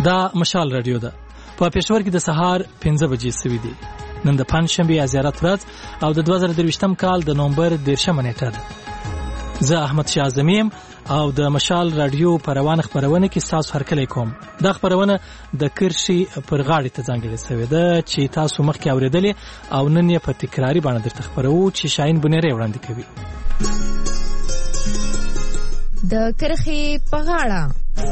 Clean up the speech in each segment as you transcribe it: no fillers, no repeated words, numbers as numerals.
دا مشال رادیو ده. په پېښور کې د سهار 5 بجې سوي دي. نن د پنځشنبې ازیارت ورځ او د 2023م کال د نومبر 10مه نیټه ده. زه احمد شاه اعظمیم او د مشال رادیو په روانه خبرونه کې تاسو هرکلی کوم. دا خبرونه د کرشي پر غاړې ته ځانګړې شوې ده چې تاسو مخکې اورېدلې او نن یې په تکراری باندې درته خبرو چې شاهین بنيري وړاندې کوي. د کرخي په غاړه.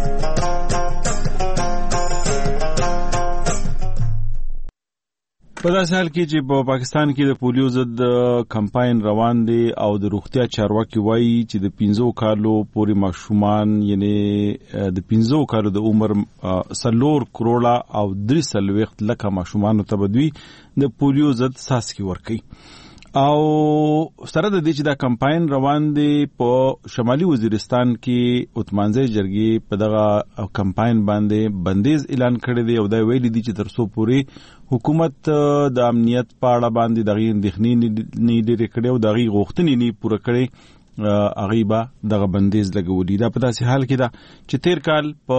په داسې حال کې چې په پاکستان کې د پولیو ضد کمپاین روان دی او د روغتیا چارواکي وایي چې د 15 کالو پورې ماشومان یعنی د 15 کالو د عمر 4 کروڑه او 3 لک ماشومان ته بدوي د پولیو ضد څاڅکي ورکړي. او سره د دې چې دا کمپاین روان دی په شمالي وزیرستان کې اتمانځي جرګې په دغه کمپاین باندې بندیز اعلان کړی دی او دا ویلي دي چې تر څو پورې حکومت د امنیت په اړه باندې دغه اندېښنې نه لري کړي او دغه غوښتنې نه پوره کړي هغه به دغه بندیز لګولي. دا په داسې حال کې دا چې تیر کال په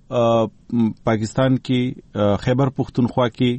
پاکستان کې خیبر پختونخوا کې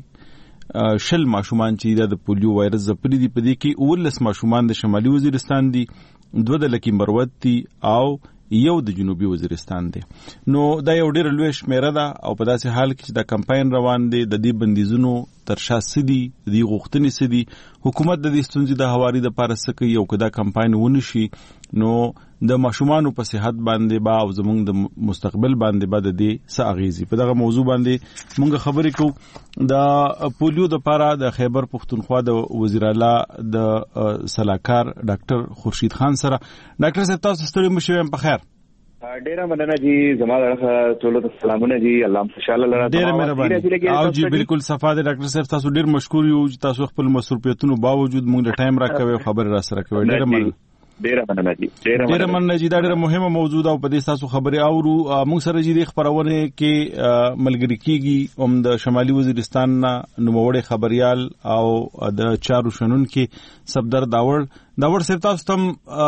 شل ماشومان چې د پولیو وایرس ځپلي دي په دې کې 19 ماشومان د شمالي وزیرستان دي، 2 د لکی مروت دي او 1 د جنوبي وزیرستان دی. نو دا یو ډېر لوی شمیره ده او په داسې حال کې چې دا کمپاین روان دی د دې بندیزونو تر شا سدي د غوښتنې سدي حکومت د دې ستونزې د هواري د پاره سکه یو کدا کمپاین ونشي نو د ماشومانو په صحت باندې با او زموږ د مستقبل باندې با د دې څه اغیزي. په دغه موضوع باندې مونږ خبرې کوو د پولیو د پاره د خیبر پختونخوا د وزیر اعلی د صلاحکار ډاکټر خورشید خان سره. ډاکټر صاحب تاسو ستړي مشئ په خیر. ډیره مننه جی، زما درخه ټولو ته سلامونه جی، الله خوشاله لره. ډیره مهرباني او جی بالکل صفا دي ډاکټر صاحب، تاسو ډیر مشکور یو چې تاسو خپل مصروفیتونو باوجود مونږ له ټایم راکوي خبر را سره کوي. ډیره مننه جی. ډیره مننه جی. دا ډیره مهمه موضوع ده او په دې تاسو خبرې اورو. موږ سره جی د خبرونه کې ملګری کیږي د شمالي وزیرستان نوموړی خبريال او د چارو شنن کې صفدر داور صاحب تاسو تم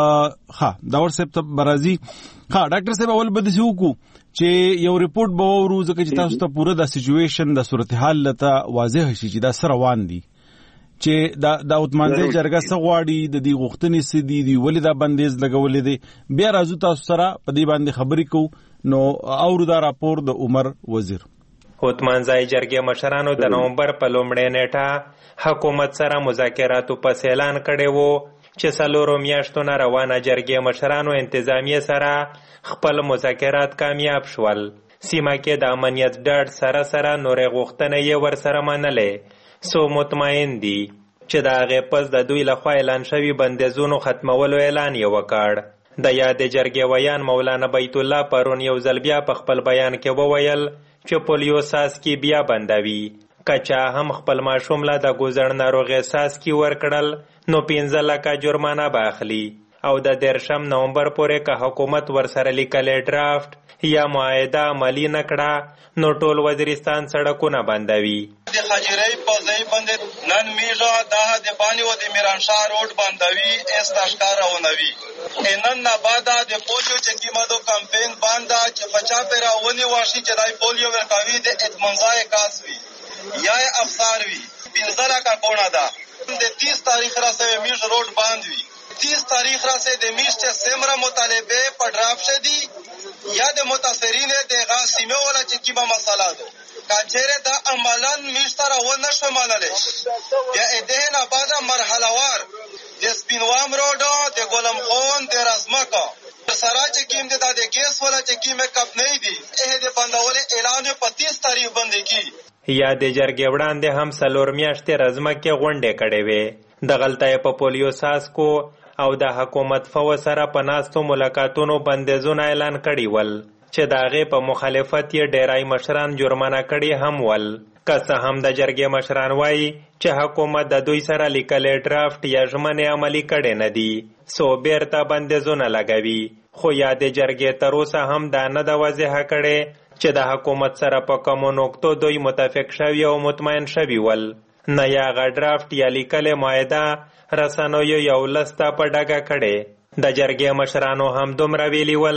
داور صاحب ته برازي. ډاکټر صاحب اول بده سو کو چې یو ریپورت به ورو ځکه چې تاسو ته پوره د سچويشن د صورتحال لته واضح شي چې دا سره روان دي چې دا اتمانځي جرګه سغواړي د دې غوښتنې سدي دی ولې دا بندیز لګولې دي. بیا راځو تاسو سره په دې باندې خبرې کوو. نو اورو دا راپور د عمر وزیر. اتمانځي جرګې مشرانو د نومبر په لومړۍ نیټه حکومت سره مذاکراتو په اعلان کړي وو چې 4 میاشتو نه روانه جرګې مشرانو انتظامیه سره خپل مذاکرات کامیاب شول. سیمه کې د امنیت ډاډ سره نورې غوښتنې یې ورسره منلې. سو مطمئن دي چې د هغې پس د دوی لخوا اعلان شوي بندیزونو ختمولو اعلان یې وکړ. د یاد جرګې ویان مولانا بیت الله پرون یو ځل بیا په خپل بیان کې وویل چې پولیو څاڅکي بیا بندوي. که چا هم خپل ماشوم له د ګوزړ ناروغۍ څاڅکي ورکړل نو 15 لکه جرمانه به اخلي او د 10 نومبر پورې که حکومت ورسره لیکلی ډرافټ یا معاهده عملي نه کړه نو ټول وزیرستان سړکونه بندوي. د خاجرۍ په ځای باندې نن میږه دا د بانی و د میرانشاه روډ بندوي استاشکار ونوي. نن نه بعد د پولیو چې کیمادو کمپاین باندې چې بچا پیرا ونی واشي چې دای پولیو ورکاوي د اطمینان کاسوي یا افسر وي 15 کا کونا دا د 30 تاریخ را سره میږ روډ باندوي. 30 تاریخ را سره د میږ چې سمره مطالبه په ډرافټ شدي یا د متاثرین د غاسمه ولا چې کیما مساله ده کچره دا عملاً میشتره و نشو منله. یا ادهنه بعد مرحله وار د سپینوام روډ د ګولم خون د رسمکا سره چې کیم د ګیس ولا چې کیمه کپ نه دی د بندول اعلان په 30 تاریخ باندې کی. یا د جرګې وړاندې هم 4 میاشتې رزمکه غونډې کړې وې. د غلطۍ په پولیو ساسکو او د حکومت فو سره په ناستو ملاقاتونو بندیزونه اعلان کړي ول چې د هغې په مخالفت یې ډیری مشران جرمانه کړي هم ول. که څه هم د جرګې مشران وایي چې حکومت د دوی سره لیکلی ډرافټ یا ژمنې عملي کړي نه دي سو بیرته بندیزونه لګوي. خو یا د جرګې تر اوسه هم دا نه ده واضحه کړې چې د حکومت سره په کومو نقطو دوی متفق شوي او مطمئن شوي ول. نه یا هغه ډرافټ یا لیکلې معاهده رسنیو یو لسته په ډاګه کړې. د جرګې مشرانو هم دومره ویلي ول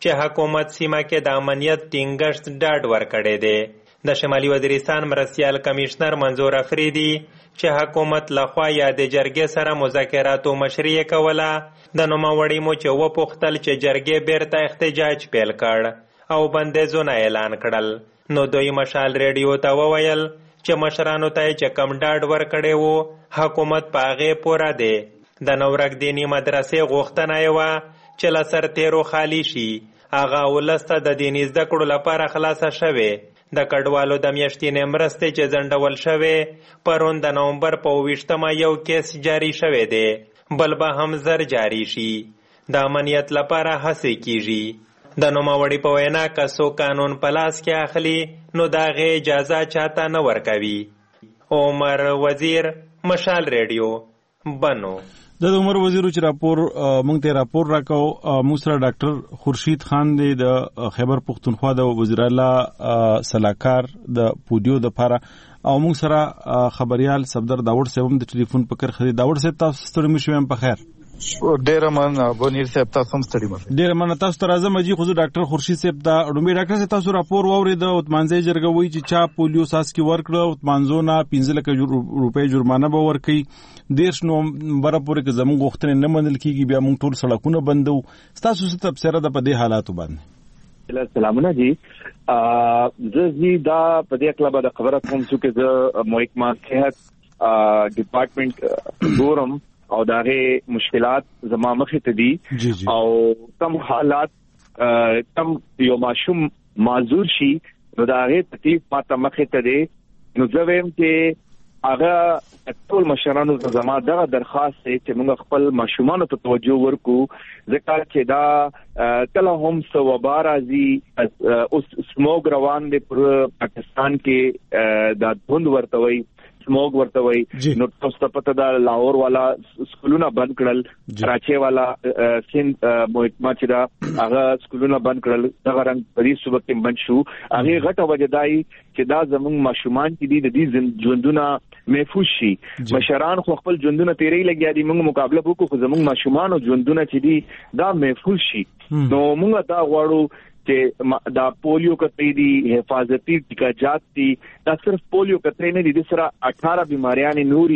چې حکومت سیمه کې د امنیت ټینګښت ډاډ ورکړی دی. د شمالي وزیرستان مرستیال کمشنر منظور افریدي چې حکومت لخوا یادې جرګې سره مذاکراتو مشري کوله، د نوموړي مو چې وپوښتل چې جرګې بیرته احتجاج پیل کړ او بندیزونه اعلان کړل، نو دوی مشال ریډیو ته وویل چې مشرانو ته چې کم ډاډ ورکړی وو حکومت په هغې پوره دی. د نورک دیني مدرسې غوښتنه یې وه چې له سرتیرو خالي شي، هغه ولس ته د دیني زده کړو لپاره خلاصه شوې. د کډوالو د میاشتینې مرستې چې ځنډول شوې پرون د نومبر په 28 یو کیس جاری شوی دی، بل به هم زر جاری شي. د امنیت لپاره هڅې کیږي. د نوموړي په وینا که څوک قانون په لاس کې اخلي نو د هغې اجازه چاته نه ورکوي. عمر وزیر، مشال ریډیو، بنو. د عمر وزیر چې مونږ ته راپور راکاو، موږ سره ډاکټر خورشید خان دی د خیبر پختونخوا د وزیر اعلی سلاکار د پوډیو د پاره، او موږ سره خبريال صفدر داوود صاحب د ټلیفون په کرخه دی. داوود صاحب تاسو ستړي مشوم په خیر؟ ډیر مننه بونیر صاحب، تاسو هم ستړي مشه. ډیر مننه. تاسو ته راځم چې خو ډاکټر خورشید صاحب دا اډومي ډاکټر صاحب تاسو راپور واورید او تمانځي جرګه وایي چې چا پولیو ساس کې ورکړه او تمانځونه 15 لک روپۍ جرمانه به ورکړي. 10 نومبر پورې که زموږ غوښتنې نه منل کیږي بیا موږ ټول سړکونه بندو. تاسو څه تبصره ده په دې حالاتو باندې؟ سلامونه جی. زه دا په دې اړه به خبره کوم چې زه محکمه صحت ډپارټمنټ ګورم او داغه مشکلات زما مخې ته دي او کم حالات کم یو ماشوم معذور شي نو داغه تکلیف ماته مخې ته دي. نو زه ویم چې هغه ټول مشرانو ته زما دغه درخواست دی چې موږ خپل ماشومانو ته توجه ورکو، ځکه چې دا کله هم وبا راځي. اوس سموګ روان دی پر پاکستان کې، دا دھند ورته وایي، سموګ ورته وایي. نو تاسو ته پته ده لاهور والا سکولونه بند کړل، کراچي والا سند محکمه چې دا هغه سکولونه بند کړل، دغه رنګ په دې صوبه کې بند شو. هغه غټه وجه دی چې دا زموږ ماشومان چې دي د دې ژوندونه محفوظ شي. مشران خو خپل ژوندونه تیرې لګیا دي، موږ مقابله وکړو خو زموږ ماشومان او ژوندونه چې دي دا محفوظ شي. نو موږ دا غواړو چې دا پولیو کترې دي، حفاظتي ټیکاجات دي، دا صرف پولیو کترې نه دي، د سره 18 بیماریاں نوري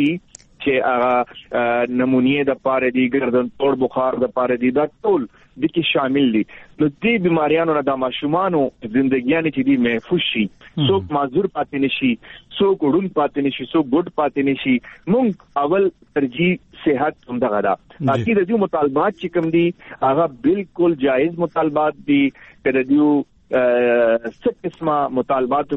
چې نمونیه د پاره دي، ګردن توړ بخار د پاره دي، دا ټول د کې شامل دي. نو دې بیماریانو نه د ماشومانو ژوندګیانې چې دي محفوظ شي، څوک معذور پاتې نشي، څوک وډون پاتې نشي، څوک ګډ پاتې نشي. مونږ اول ترجیح صحت هم دغه ده. باقي د دې مطالبات چې کوم دي هغه بالکل جایز مطالبات دي. کله دیو څه قسمه مطالباتو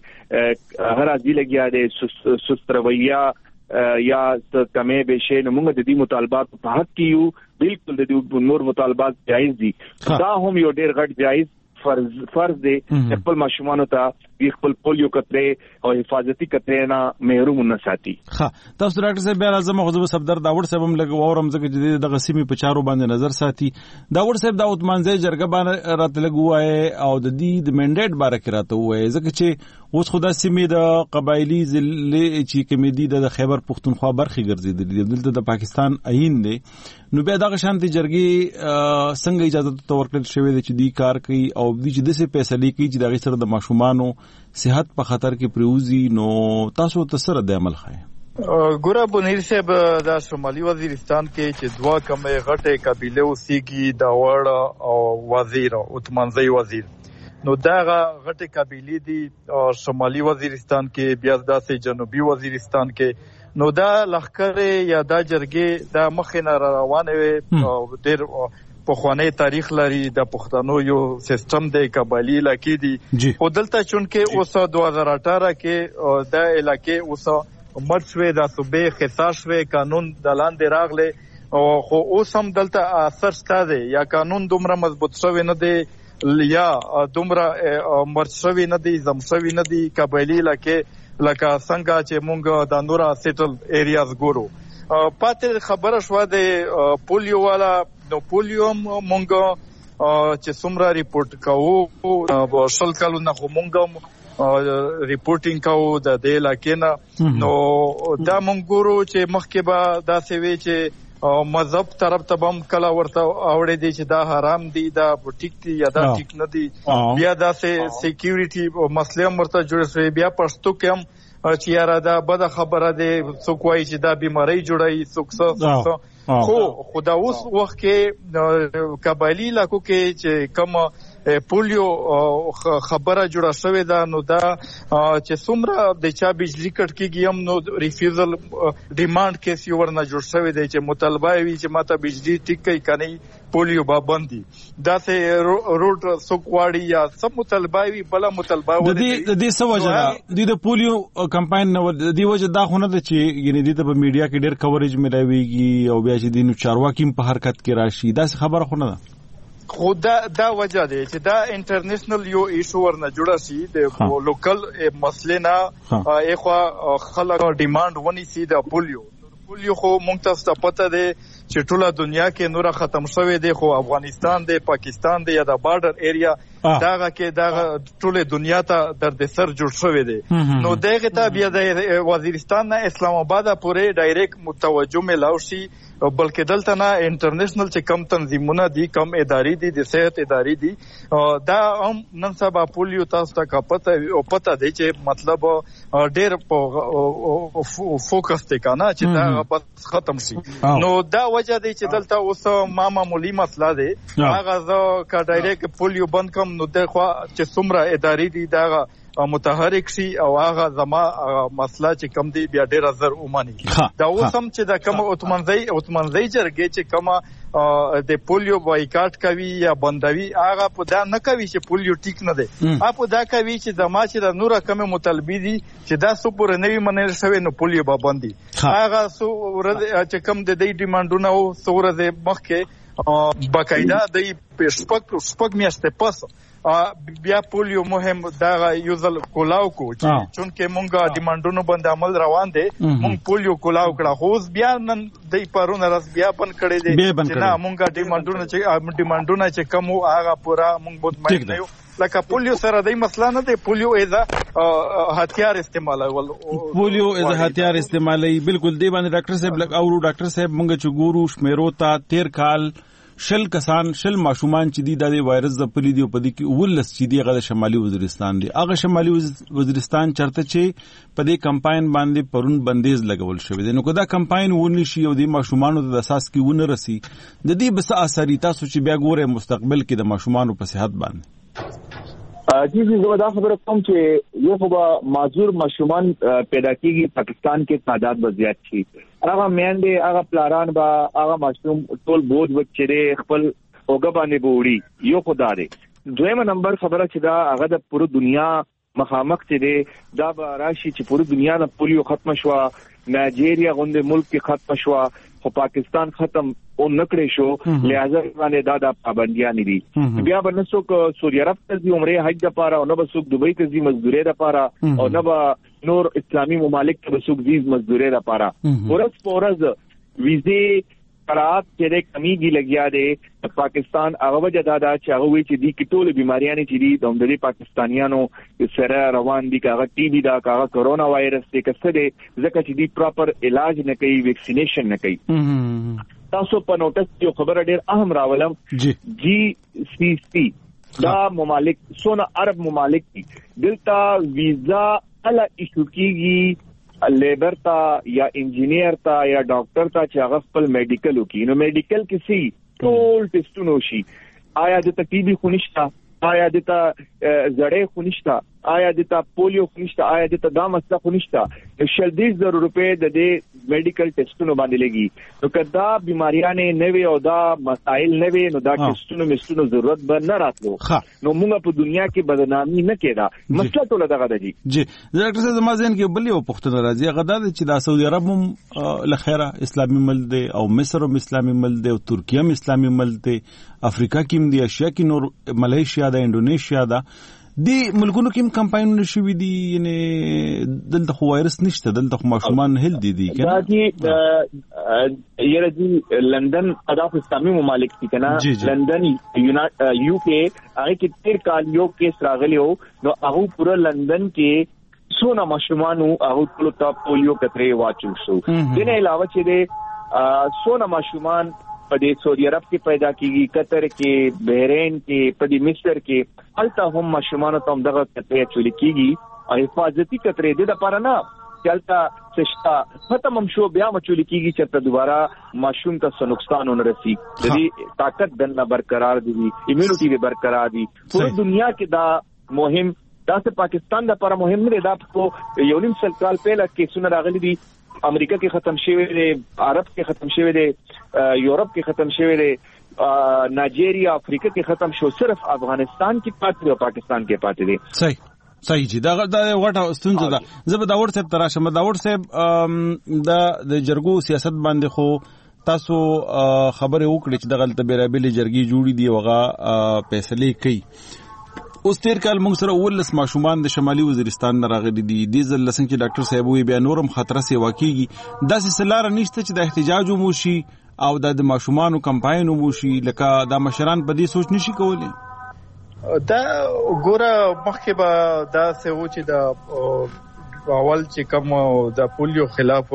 کې هر ازي لګیا دي، سست رویه یا کمې بشه. نو موږ د دې مطالبات په حق کې یو، بالکل د دې نور مطالبات جایز دي. دا هم یو ډېر غټ جایز فرض دی چې خپل ماشومانو ته خپل پولیو کترې او حفاظتي کترې نه محروم نه ساتي. ها تاسو ډاکټر صاحب بیا راځم خو زه صفدر داوود صاحب هم لګ وورم ځکه چې د غسیمي په چارو باندې نظر ساتي. داوود صاحب د اوتمانځي جرګه باندې راته لګوای او د دې د منډیټ باره کې راته وای، ځکه چې اوس خدا سیمه د قبایلی ضلع چې کمیدي د خیبر پختونخوا برخه ګرځیدلې، دلته د پاکستان عین دی. نو بیا دغه شانتي جرګې څنګه اجازه ته ورکړل شوې ده چې دی کار کوي او د چې د څه فیصله کوي چې دغه سره د ماشومانو صحت په خطر کې پریوزي؟ نو تاسو ته سره د عمل خای ګوره بونیر صاحب، د شمالي وزیرستان کې چې دوا کمې غټه قبيله اوسېږي، دا وړ او وزیر او تمنځي وزیر، نو داغه غټه قبيله دي شمالي وزیرستان کې، بیا داسې جنوبي وزیرستان کې. نو دا لخر یا دا جرګې دا مخینه روانه وي او ډېر په خوانی تاریخ لري. د پښتنو یو سیستم د قبایلی علاقې دي او دلته چونکه اوس 2018 کې د علاقې اوس مرشوي د صوبې خصاصوي قانون د لاندې راغله او خو اوس هم دلته اثر ستاده یا قانون دومره مضبوط شوی نه دی یا دومره مرشوي نه دی، زمشوي نه دی قبایلی علاقې لکه څنګه چې مونږ د نورا سیټل ایریاز ګورو. پاتې خبره شو د پولیو والا، نو پولیو مونږ چې څومره ریپورت کوو شل کالو نه خو مونږ ریپورټینګ کوو د دې علاقې نه. نو دا مونږ ګورو چې مخکې به داسې وي چې مذهب طرف ته بم کله ورته اوړې دي چې دا حرام دي دا ټیک دي یا دا ټیک نه دي بیا دا سکیورټي مسله مرته جوړ شوی بیا پښتو کې هم چې یاره دا بده خبره ده څوک وایي چې دا بیماری جوړي څوک خو خدا اوس وخت کې قبایلی علاقو کې چې کوم پولیو خبره جوړه شوې ده نو دا چې څومره د چا بجلی کټ کېږي هم نو ریفیوزل ډیماند کیس یو ورنه جوړ شوی دی چې مطالبه وي چې ماته بجلی ټیک کوي کني پولیو پابندي دا سه روټ سوکواړي یا سب مطالبه وي بل مطالبه و دي سوجه د پولیو کمپاین نو دی وجه دا خونه ده چې یعنی د میډیا کې ډېر کوریج ملويږي او بیا چې د چارواکي په حرکت کې راشي دا خبره خونه ده خو دا وجه ده چې دا انټرنیشنل یو ایشو ورنه جوړه شي د لوکل مسلې نه اخوا خلک ډیماند ونی سي د پولیو خو مونږ ته پته ده چې ټوله دنیا کې نور ختم شوی دی خو افغانستان دی پاکستان دی یا د بارډر ایریا داغه کې داغه ټوله دنیا ته درد سر جوړ شوی دی نو دغه ته بیا د وزیرستان نه اسلام آباد پورې ډایرکټ متوجه ملاو شي بلکې دلته نه انټرنیشنل چې کم تنظیمونه دي کم ادارې دي د صحت ادارې دي دا هم نن سبا پولیو تاسو ته پته دی چې مطلب ډېر فوکس دی کنه چې دا بس ختم شي نو دا وجه دی چې دلته اوس معمولی مسله دی هغه زه کا ډایرکټ پولیو بند کوم نو دغه چې څومره ادارې دي دا متحرک شي او هغه زما مسله چې کم دی بیا ډیر زر اومانی دا اوسم چې دا کوم اتمنځي جرګې چې کوم د پولیو بایکاټ کوي یا بندوي هغه په دا نه کوي چې پولیو ټیک نه دی اپ دا کوي چې زما چې د نور کوم مطالبه دي چې دا سپور نوی منل شوی نو پولیو باندې هغه سو چې کم د دې ډیماندونه او سورزه مخکې باقاعده د شپږ میاشتې پس بیا پولیو مهم دا یوزل کولاو کو چونکه مونږه ډیماندونو باندې عمل روان دي مونږ پولیو کولاو کړه خو بیا نن د پرونه راس بیا بن کړي دي چې نه مونږه ډیماندونه چې کم هغه پورا مونږ مطمئن نه یو لکه پولیو سره د مسله نه دی پولیو از هتیار استعمالول پولیو از هتیار استعمالي بالکل دی باندې ډاکټر صاحب او ډاکټر صاحب مونږ چې ګورو شمیرو تا 13 کال شل ماشومان چې دي د وایرس د پلی دی په دې کې ولس چې دی غو شمالي وزیرستان دی هغه شمالي وزیرستان چرته چې په دې کمپاین باندې پرون بندیز لګول شوی دی نو کدا کمپاین ونی شي او د ماشومان د اساس کې ونه رسی د دې بس اثر تاسو چې بیا ګوره مستقبل کې د ماشومان په صحت باندې جی زه دا خبره کوم چې یو خو معذور ماشومان پیدا کیږي پاکستان کې تعداد به زیات شي هغه میندې هغه پلاران به هغه ماشوم ټول بوج وچره خپل اوګه باندې بوړي یو خدای دویمه نمبر خبره چې دا هغه د پوره دنیا مخامخ چې دا به راشي چې پوره دنیا د پولیو ختم شو نایجیریا غونډه ملک کې ختم شو خو پاکستان ختم او نکړې شو لہذا باندې دا پابندیاں دي بیا بنسو کو سعودي عرب ته دی عمره حج د پاره او نه بسوک دبي ته دی مزدوري د پاره او نه نور اسلامي ممالک ته بسوک دی مزدوري د پاره ورځ ویزه قرات چې کمیږي لګیا دی پاکستان هغه وجه دا چې هغه وی چې دی کټول بیماریاں چې دي د عمرې پاکستانیانو سره روان دي کاغه ټي بي دا کاغه کرونا وایرس څخه څه دي ځکه چې دی پراپر علاج نه کوي ویکسینیشن نه کوي تاسو په نوټس یو خبره ډیر اهم راولم جی سی سی دا ممالک سونه عرب ممالک دي دلته ویزا الا ایشو کیږي لیبر تا یا انجینیر تا یا ډاکټر تا چې هغه خپل میډیکل وکي نو میډیکل کې سي ټول ټیسټونه شي آیا د ټي بي خونښت آیا د زړې خونښت آیا د پولیو خونښت آیا د دا مسله خونښت 100,000 روپے د دې میډیکل ټیسټونو باندې لګي نو کدا بیماریاں نه وي او دا مسائل نه وي نو دا ټیسټونو ضرورت به نه راتلو نو موږ په دنیا کې بدنامي نه کېدا مسله ټول دغه دی جی ډاکټر صاحب زمازن کې بل یو پښتنه راځي غدا چې د سعودي عرب هم لخيره اسلامي ملک دی او مصر هم اسلامي ملک دی او ترکیه هم اسلامي ملک دی افریقا کې هم دی اشیا کې نور ملایشیا دا انډونیشیا دا دی ملکونو کې کمپاینونه شوي دي یعنی دلته خو وایرس نشته دلته خو ماشومان هل دي کنه دا چې یره دي لندن اضافه اسلامي ممالک دي کنه لندن یو کې هغه کې 13 کال یو کیس راغلی وو نو هغه پورا لندن کې سونه ماشومانو هغه ټول ته پولیو کترې واچو شو دنه علاوه چې سونه ماشومان په دې سعودي عرب کې پیدا کیږي، قطر کې، بحرین کې، په دې مصر کې، هلته هم ماشومان ته هم دغه قطرې چول کیږي او حفاظتي قطرې د لپاره نه چلتا سشتا ختم هم شو بیا مچول کیږي چې ته دوباره ماشوم ته نقصان ونه رسی. د دې طاقت دنه برقرار دي، ایمونټي به برقرار دي. ټول دنیا کې دا مهم، دا څه پاکستان د لپاره مهم نه دی، دا په یو نیم سل کال پهله کې سونه راغلي دي، امریکا کې ختم شوی دی، عرب کې ختم شوی دی، یورپ کې ختم شوی دی، نایجیریا افریقا کې ختم شو، صرف افغانستان کې پاتې او پاکستان کې پاتې دي. صحیح جی دا غټه ستونزه ده. زه به داور صاحب تراشم. داور صاحب د جرګو سیاست باندې خو تاسو خبره وکړه چې دغه تبرابل جرګي جوړي دی وغه فیصله کوي. اوس تیر کال موږ سره ولس ماشومان د شمالي وزیرستان نه راغلي دي، د ځل لسنګ چې ډاکټر صاحب وی بیا نورم خطر سي واقعي دا سلاره نشته چې د احتجاج مو شي او د ماشومانو کمپاین مو شي، لکه دا مشران په دې سوچ نشي کولای. دا ګوره مخکې به دا څه و چې د اول چې کوم د پولیو خلاف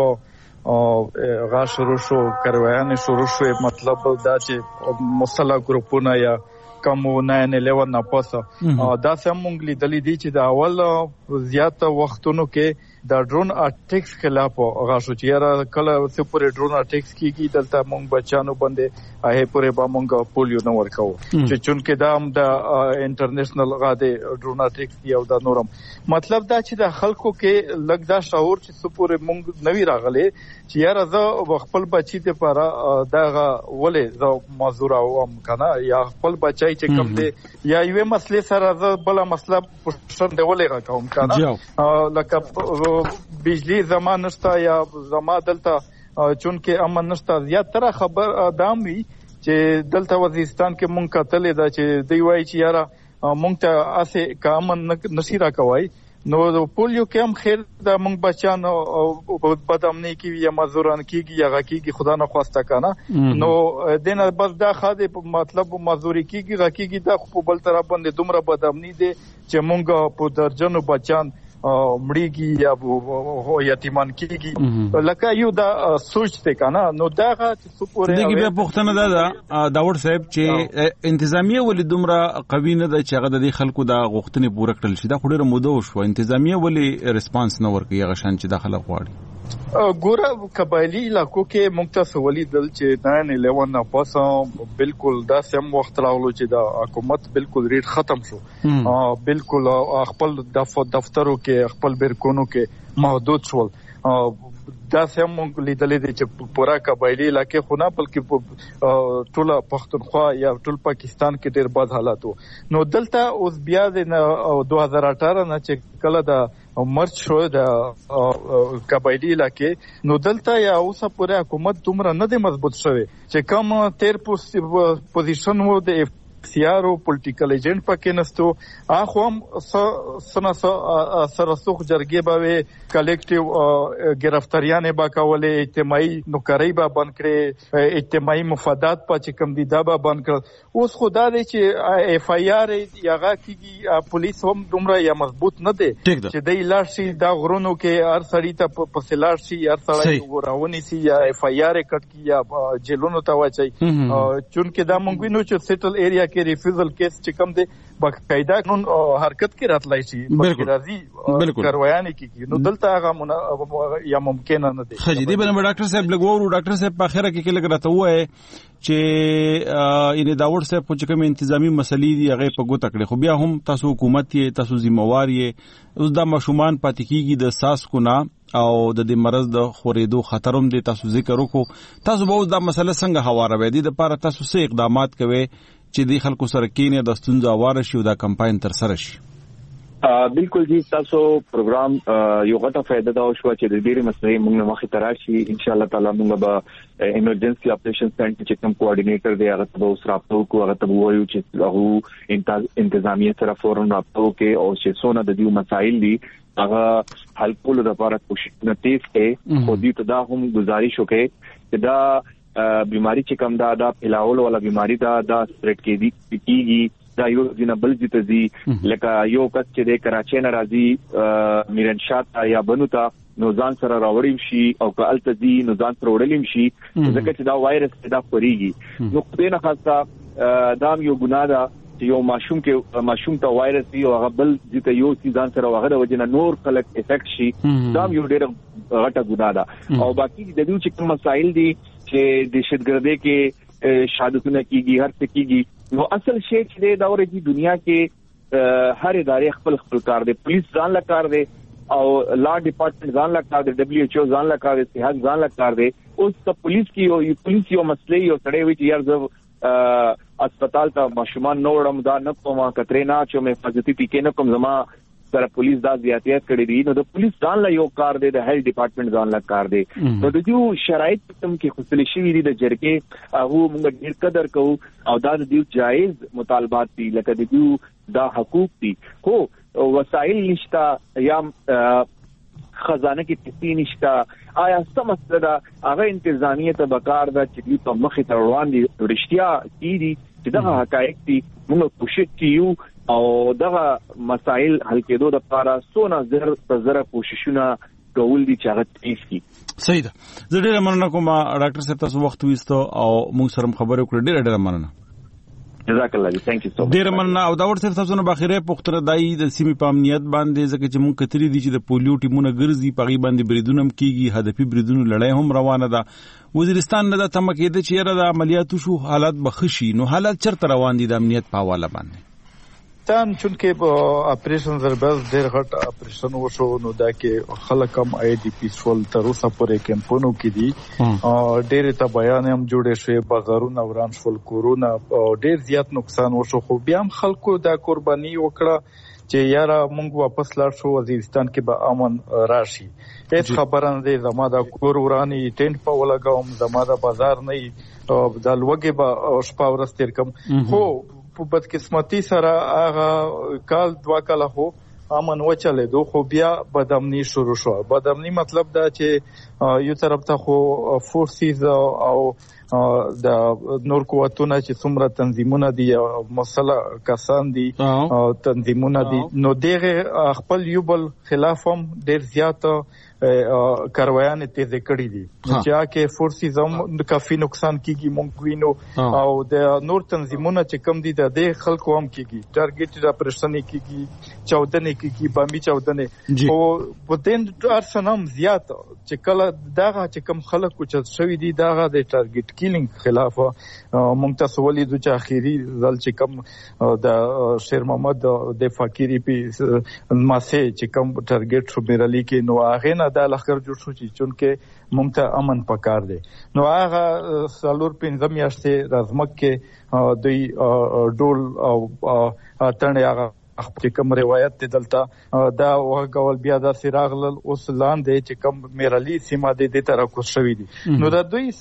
غا شروع شو، کاروایان شروع شو، مطلب دا چې مسلح ګروپونه یا کوم 9/11 نه پاسه دا سم مونږ لیدلې دي چې د اول زیات وختونو کې د ډرون اټیکس خلاف غا شو چې یاره کله څه پورې ډرون اټیکس کیږي دلته مونږ بچانو باندې هغه پورې به مونږ پولیو نه ورکو چې چونکه دا هم د انټرنیشنل غاده ډرون اټیکس دی او دا نورم. مطلب دا چې د خلکو کې لږ دا شعور چې څه پورې مونږ نوی راغلي چې یاره زه خپل بچی ته پاره دغه ولې زه معذور اوم کنه یا خپل بچی چې کوم دی یا یو مسله سره زه بل مسله پښتون دی ولې راکوم کنه لکه بجلی زمان نشتا یا زما دلته چونکه امن نشتا. زیاتره خبر دام وی چې دلته وزیرستان کې مونږ کتلې دا چې دی وای چې یاره مونږ ته اسه کامن نشي راکوي، نو پولیو کې هم خیر دا مونږ بچان او بدامنی کې یا مزوران کېږي یا غکیږي خدا نه خواسته کنه، نو دینه بس دا خاطر مطلب مزوري کېږي غکیږي دا په بل طرف باندې دومره بدامنی دي چې مونږ په درجنو بچان مړیږي یا یتیمان کېږي لکه یو دا سوچ ته کنه. نو دا چې سپورې دغه بیا پښتنه ده داور صاحب چې انتظامیه ولې دومره قوي نه ده چې هغه د خلکو د غوښتنې پوره کړل شي. دا خوري موده وشو، انتظامیه ولې ریسپانس نه ورکوي هغه شان چې داخله غواړي. ګوره قبایلی علاقو کې مختص ولی دل چې 9/11 نه پاسه بالکل دا سم وخت راغلو چې د حکومت بالکل ریټ ختم شو، بالکل خپل دفترو کې خپل بیرکونو کې محدود شول. دا سم لیدلې دي چې پورا قبایلی علاقې خو نه بلکې ټول پښتونخوا یا ټول پاکستان کې ډېر بد حالات وو. نو دلته اوس بیا د 2018 نه چې کله د مرچ شو د قبایلی علاقې، نو دلته یا اوسه پورا حکومت دومره نه دی مضبوط شوی چې کوم 13 پوزیشن وو د سیارو پولیټیکل ایجنټ پکې نستو. اخو هم سره سوخ جرګې به کلیکټیو گرفتاریانه با کولې، اجتماعي نوکری به بند کړي، اجتماعي مفادات په چې کم دي دا به بند کړ. اوس خدا دې چې اف آی آر یاغه کیږي پولیس هم دومره یا مضبوط نه دي چې د لاشي دا غرونو کې هر سړی ته په سلاړ شي، هر سړی ورونی سي یا اف آی آر کټ کی یا جیلونو ته واچي. چونکه دا مونږ وینو چې سیټل ایریا کې ریفیوزل کیس چې کم دی باقاعده قانون حرکت کې راتلای شي، بلکې راځي کاروایانه کیږي. نو دلته هغه یا ممکن نه دی. خجدي بل ډاکټر صاحب لګورو ډاکټر صاحب په اخره کې لګ راته وای چې ان داور صاحب په کوم انتظامی مسلې دی هغه په ګوت کړي، خو بیا هم تاسو حکومت یې تاسو ذمہوار یې. اوس دا مشومان پاتې کیږي د ساس کو نه او د دې مرض د خورېدو خطرم دی، تاسو ذکر وکړو. تاسو به دا مسله څنګه هواره وې دي د لپاره تاسو څه اقدامات کوي چې د خلکو سره کینې د ستونزو اواره شي او دا کمپاین تر سره شي؟ بالکل جی، تاسو پروګرام یو غټه فائدہ دا شو چې د ډېری مسلې موږ مخې ته راشي. ان شاء الله تعالی موږ به ایمرجنسي اپریشن سنټر چې کوم کوارډینیټر دی هغه ته اوس رابطه کوو، هغه ته وایو چې هغه انتظامیه سره فورن رابطه کوي او چې څونه د دې مسایل دي هغه حل کولو لپاره کوشش نه تیز کوي. خو دې ته دا هم گزارش وکړي چې دا بیماری چې کوم دا پھیلاول والا بیماری دا سپریډ کیږي، دا یو ځینه بل ځای ته ځي. لکه یو کس چې د کراچۍ نه راځي میرنشاه ته یا بنو ته نو ځان سره راوړیم شي او که الته دي نو ځان سره وړلیم شي ځکه چې دا وایرس دا خوريږي نو په نه خاصه دا یو ګناه ده چې یو ماشوم ته وایرس وي او هغه بل دته یو چې ځان سره وغه د وجنه نور خلک افیکټ شي دا یو ډېر غټه ګناه ده او باقي د دې چې کوم مسایل دي چې دهشتګردي کې شهادتونه کیږي هر څه کیږي نو اصل شی چې دا ورته دنیا کې هر ادارې خپل کار دی پولیس ځان لا کار دی او لا ډپارټمنټ ځان لا کار دی WHO ځان لا کار دی صحت ځان لا کار دی اوس ته پولیس یو مسلې یو سړی وي چې یار زه اسپیټال ته ماشومان نو وړم دا نه کومه کترې نه چې مې حفاظتي ټیکې نه کوم زما سره پولیس دا زیاتیت کړی دي نو د پولیس ځان لا یو کار دی د هیلث ډپارټمنټ ځان لا کار دی نو د دې شرایط تم کې خپل شي دي د جرګې هغه موږ ډیر قدر کوو او دا د دې جایز مطالبات دي لکه د دې دا حقوق دي خو وسایل نشتا یا خزانه کې پیسې نشتا آیا سمسته دا هغه انتظامیه ته بکار دا چې په مخې ته روان دي رښتیا کیږي چې دا حقایق دي موږ کوشش کوو او دغه مسائل حل کېدو د لپاره سونه زره کوششونه کول دي چې هغه تیز کی صحیح ده زه ډېر مننه کوم ډاکټر صاحب تاسو وخت وستو او موږ سره خبرې وکړې ډېر مننه جزاک الله ثانک یو سو مچ ډېر مننه او دا ورته تاسو نه بخیره پختره دای د سیمې په امنیت باندې ځکه چې موږ کتري دي چې د پولیو ټیمونه ګرځي په غي باندې بریدونه کیږي هدفي بریدونه لړۍ هم روانه ده وزیرستان نه د تمکیده چې را د عملیاتو شو حالات بخشي نو حالات چرته روان دي د امنیت په حواله باندې تان چونکه اپریشن زرباز ډېر غټ اپریشن وشو نو دا کې خلک هم آی ډی پی سول تر اوسه پورې کمپونو کې دي ډېر ته بیان هم جوړې شوې بازارونه وران شول کورونه ډېر زیات نقصان وشو خو بیا هم خلکو دا قرباني وکړه چې یاره مونږ واپس لاړ شو وزیرستان کې به امن راشي هیڅ خبره نه ده زما دا کور ورانی ټینټ په ولګاوم زما دا بازار نه د لوګي به شپه ورځ تیر کوم خو په بدقسمتي سره هغه کال 2 کال هو امن وچلې دوه خو بیا بدامنی شروع شو بدامنی مطلب دا چې یو طرف ته خو فورسز او د نور قوتونه چې څومره تنظیمونه دي مسله کسان دي تنظیمونه دي نو دغه خپل یو بل خلاف هم ډیر زیات کاروایان تیز کړی دي چې کې فورسز هم کافي نقصان کیږي مونږ وینو او د نور تنظیمونه چې کم دي د خلکو هم کیږي ټارګټ اپریشن کیږي چاودنه کیږي بامبي چاودنه او په دې ارسنام زیات چې کله دغه چې کم خلکو چې شوی دي دغه د ټارګټ کیلینګ خلاف مونږ تاسو ولې د اخیری ځل چې کم د شیر محمد د فقيري په ماسه چې کم ټارګټ شو بیرلی کې نو هغه نه د لخر جوړ شو چې چونکه مونږ ته امن پکار دی نو هغه سالور 15 میاشتې رازمک کې دوی ډول او تنه هغه چې کوم روایت ته دلته دا وګول بیا د سراغل اوس لاندې چې کوم میرالي سیمه د ترکو شوې دي نو دا دوی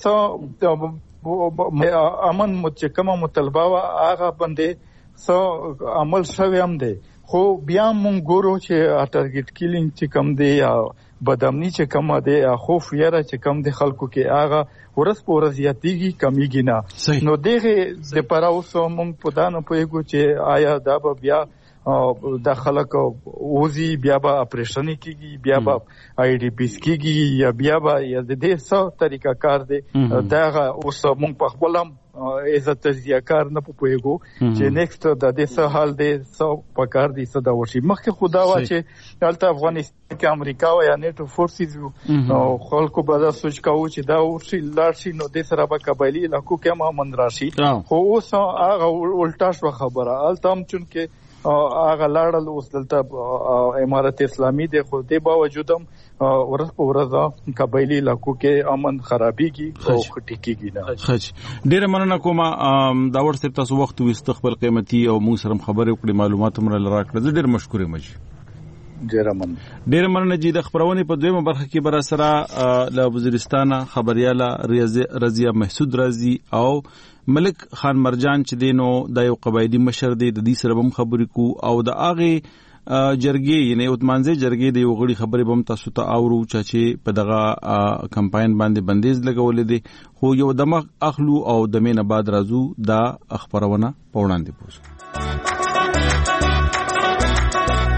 امن متکمه مطالبه هغه باندې سو عمل شوی هم دی خو بیا مونږ ګورو چې ټارګټ کیلینګ چې کوم دی یا بدامنی چې کوم دی خوف یاره چې کوم دی خلکو کې هغه ورځ په ورځ یاتیږي کمیږي نه نو دغه د پراوسو مونږ په دانه پوهیږو چې آیا دا به بیا د خلک اوزي بیا به اپریشن کیږي بیا به آی ډی پی کیږي یا بیا به د دې څو طریقه کار دی دا اوس مونږ په خپلم عزت تزیاکار نه پوهیږو چې نیکست د دې څه حال دی څو پکار دي څه دا وشي مخکې خدا وا چې دلته افغانستان کې امریکا او یا نیټو فورسز نو خلکو به دا سوچ کاوه چې دا ورشي لاړ د دې سره به قبایلی علاقو کې هم امن راشي خو اوس هغه الټا شو خبره التم چونکه هغه لاړل اوس دلته امارت اسلامي د خو دې باوجود هم ورځ په ورځ قبایلی علاقو کې امن خرابېږي او خټيږي نه خج ډېر مننه کوم دا ورته تاسو وخت وستقبل قیمتي او موږ سره خبرې وکړې معلومات هم راکړه ډېر مشکور یم ډېر مننه چې د خبرونه په دویمه برخه کې بر سره له وزیرستان خبرياله رضیا محسود رازي او ملک خان مرجان چې دینو د یو قبایلی مشر دی د دې سره هم خبرې کو او د اغه جرګې یعنی اوتمانځي جرګې د یو غړي خبرې بم تاسو ته اورو چې په دغه کمپاین باندې بندیز لګولې دي خو یو دماغ اخلو او د مینه بعد راځو دا خبرونه پوښتنه پوښتنه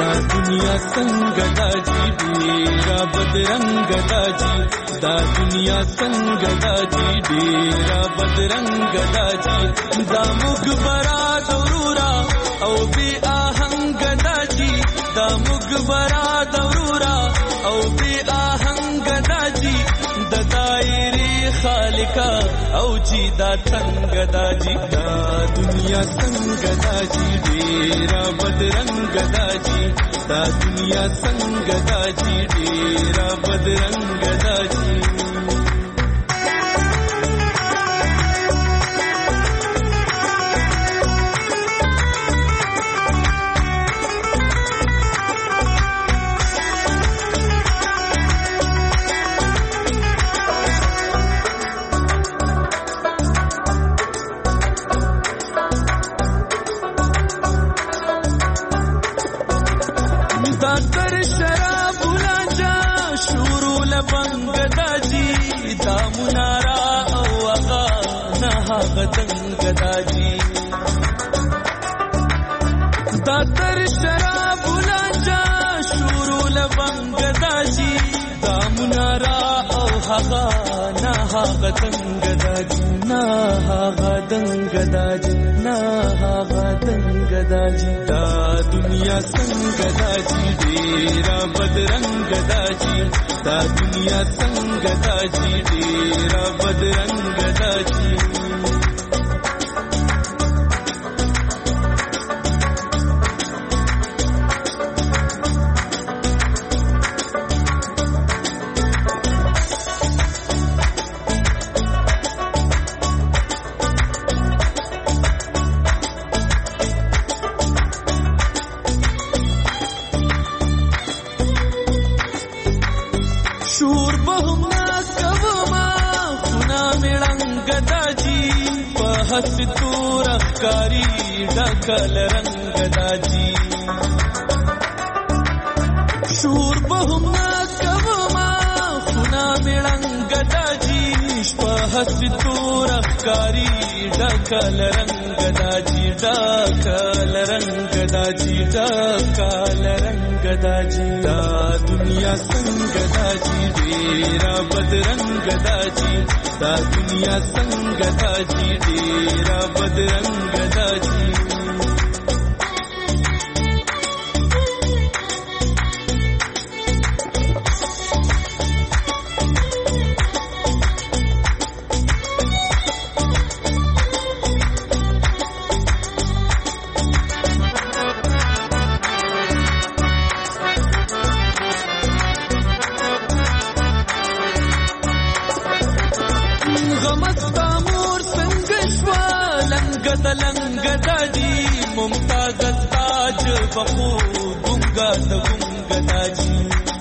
دنیا څنګه دا جی ډیرا بدرنګ دا جی دا دنیا څنګه دا جی ډیرا بدرنګ دا جی دا مغبرا دورورا او بی آهنګ دا جی دا مغبرا دورورا او بی آهنګ دا جی د دایری خالقا او جی دا څنګه دا جی دا دنیا څنګه دا جی ډیرا بدرنګ دا جی دا دنیا څنګه دا جی ډیرا بدرنګ دا جی دنګ داجی دا تر شراب لانجا شروع لبنګ داجی دا منارا او هغه نه هغه دنګ داجی نه هغه دنګ داجی نه هغه دنګ داجی دا دنیا څنګه داجی ډیرا بدرنګ داجی دا دنیا څنګه داجی ډیرا بدرنګ داجی ستور افکاری ډکل رنگ داجی شور بهما کوما خنا مړنګ داجی شپه ستور افکاری ډکل رنگ داجی ډکل رنگ داجی ډکل رنگ داجی دا دنیا څنګه داجی ډیرا بدرنګ داجی دا دنیا څنګه داجی ډیرا بدرنګ داجی بخو ګنګا د ګنګا داجی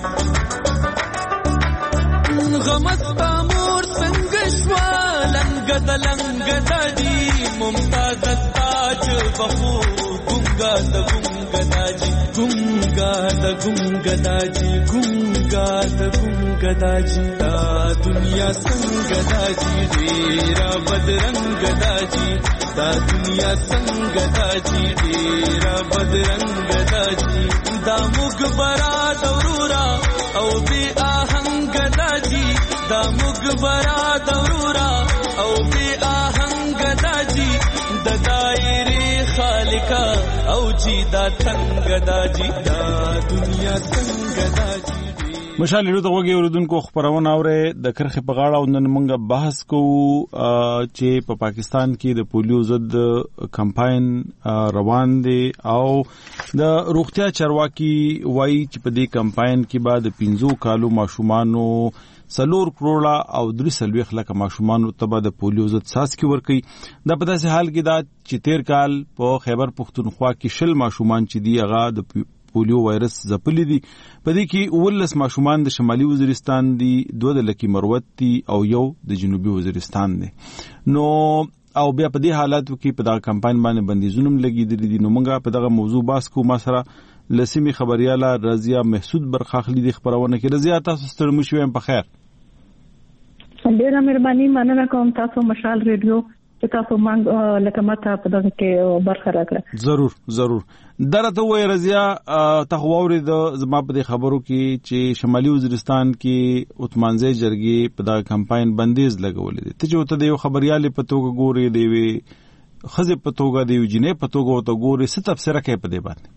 غمستا مور څنګه شوا لنګ د لنګ داجی ممتاز تاج بخو ګنګا د ګنګا داجی ګنګا د ګنګا داجی ګنګا د ګنګا داجی دا دنیا څنګه داجی ډیرا بدرنګ داجی دا دنیا څنګه داجی ډیرا بدرنګ داجی دا مغبرا دورورا او بی آهنګ داجی دا مغبرا دورورا او بی آهنګ داجی د دایری خالقا او جی دا څنګه داجی دا دنیا څنګه داجی مشال له دغه اوردونکو خبرونه اوره د کرخه په غاړه نن موږ بحث کوو چې په پاکستان کې د پولیو ضد کمپاین روان دی او د روغتیا چارواکي وایي چې په دې کمپاین کې بعد 15 کالو ماشومانو 4 کروڑه او 3 لک ماشومانو ته د پولیو ضد څاڅکي ورکړي د په داسې حال کې دا چې 13 کال په خیبر پختونخوا کې 10 ماشومان چې دی هغه د پولیو وایرس ځپلي دي په دې کې 19 ماشومان د شمالي وزیرستان دي 2 د لکی مروت دي او یو د جنوبي وزیرستان دي نو او بیا په دې حالاتو کې په دا کمپاین باندې بندیزونه لګیدلي دي نو موږ په دغه موضوع باس کو ما سره لسمی خبرياله رضیا محسود برخاخلی د خبرونه کې رضیا تاسو ستړي مو شوم په خیر ډیره مهرباني مننه کوم تاسو مشال ریډیو چې تاسو مونږ لکه ماته په دغه کې برخه راکړه. ضرور درته وای رضیا ته ووري د زما په خبرو کې چې شمالي وزیرستان کې اتمانځي جرګې په دغه کمپاین بندیز لګولې دي. ته چې ته د یو خبريالي په توګه ګوري دی وی خزه په توګه دی جنې په توګه ته ګوري څه تفسیر کوي په دې باندې؟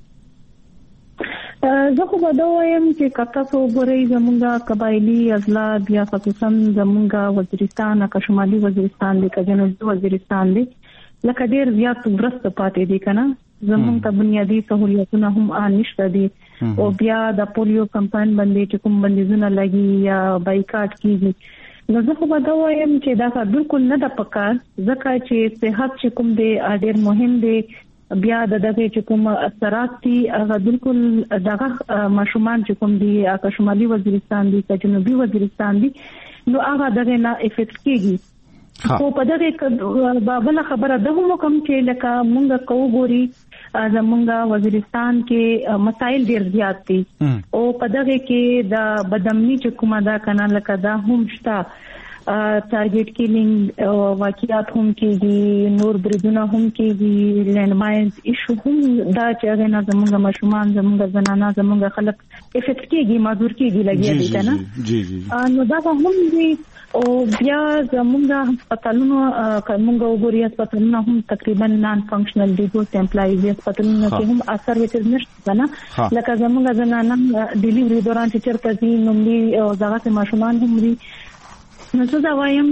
زه خو به دا وایم چې کته سو ګوري زمونږه قبایلی اضلاع بیا خصوصا زمونږه وزیرستان که شمالي وزیرستان دی که جنوبي وزیرستان دی لکه ډیر زیات ورسته پاتې دي کنه. زمونږ ته بنیادی سہولیتونه هم نشته دي او بیا د پولیو کمپاین باندې چې کوم بندیزونه لګي یا بایکاټ کیږي. نو زه خو به دا وایم چې دا بالکل نه د پکار ځکه چې صحت چې کوم دی ډیر مهم دی. بیا د دغه چې کوم اثرات دي هغه بالکل دغه ماشومان چې کوم دي که شمالي وزیرستان دي که جنوبي وزیرستان دي نو هغه دغه نه افیکټ کیږي. خو په دغه بل خبره ده هم کوم چې لکه مونږ کو ګوري زمونږ وزیرستان کې مسایل ډیر زیات دي او په دغه کې د بدامنی چې کومه دا کنه لکه دا هم شته ټارګټ کیلینګ واقعیات هم کېږي نور بریدونه هم کېږي لینډ ماینز ایشو هم دا چې هغه نه زمونږ ماشومان زمونږ زنانه زمونږ خلک افیکټ کېږي مازور کېږي لګیا دي کنه. نو دا هم دي او بیا زمونږ هسپتالونو کومه وګوري هسپتالونو هم تقریبا نان فنکشنل دي ګوت امپلایز هسپتالونو کې هم اثر وکړ نشته کنه. لکه زمونږ زنانه ډیلیوري دوران چې چرته دي نوملي او دغه ماشومان هم دي. نو زه دا وایم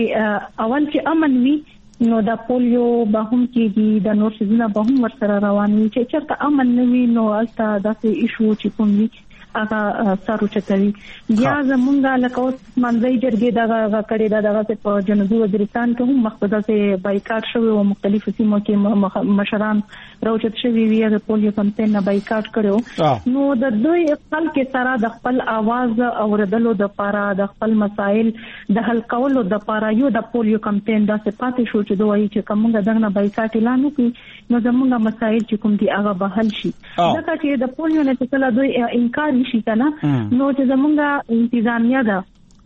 چې اول چې امن وي نو د پولیو به هم کېږي د نور شیزونه به هم ورسره روان وي. چې چېرته امن نه وي نو هلته داسې ایشو چې کوم وي هغه سر اوچتوي. بیا زمونږ لکه اوس منځي جرګې دغه کړې ده دغه په جنوبي وزیرستان کې هم مخکې داسې بایکاټ شوی او مختلفو سیمو کې مشران راوچت شوي وي د پولیو کمپاین نه بایکاټ کړو. نو د دوی خلک سره د خپل आवाज اوریدلو د لپاره د خپل مسایل د حل کولو د لپاره یو د پولیو کمپاین داسې پاتې شو چې دوی چې کومه دغه بایکاټ اعلان وکړي نو زمونږ مسایل چې کوم دي هغه به حل شي. ځکه چې د پولیو نه چې دوی انکار نشي کنه نو چې زمونږ انتظامیه ده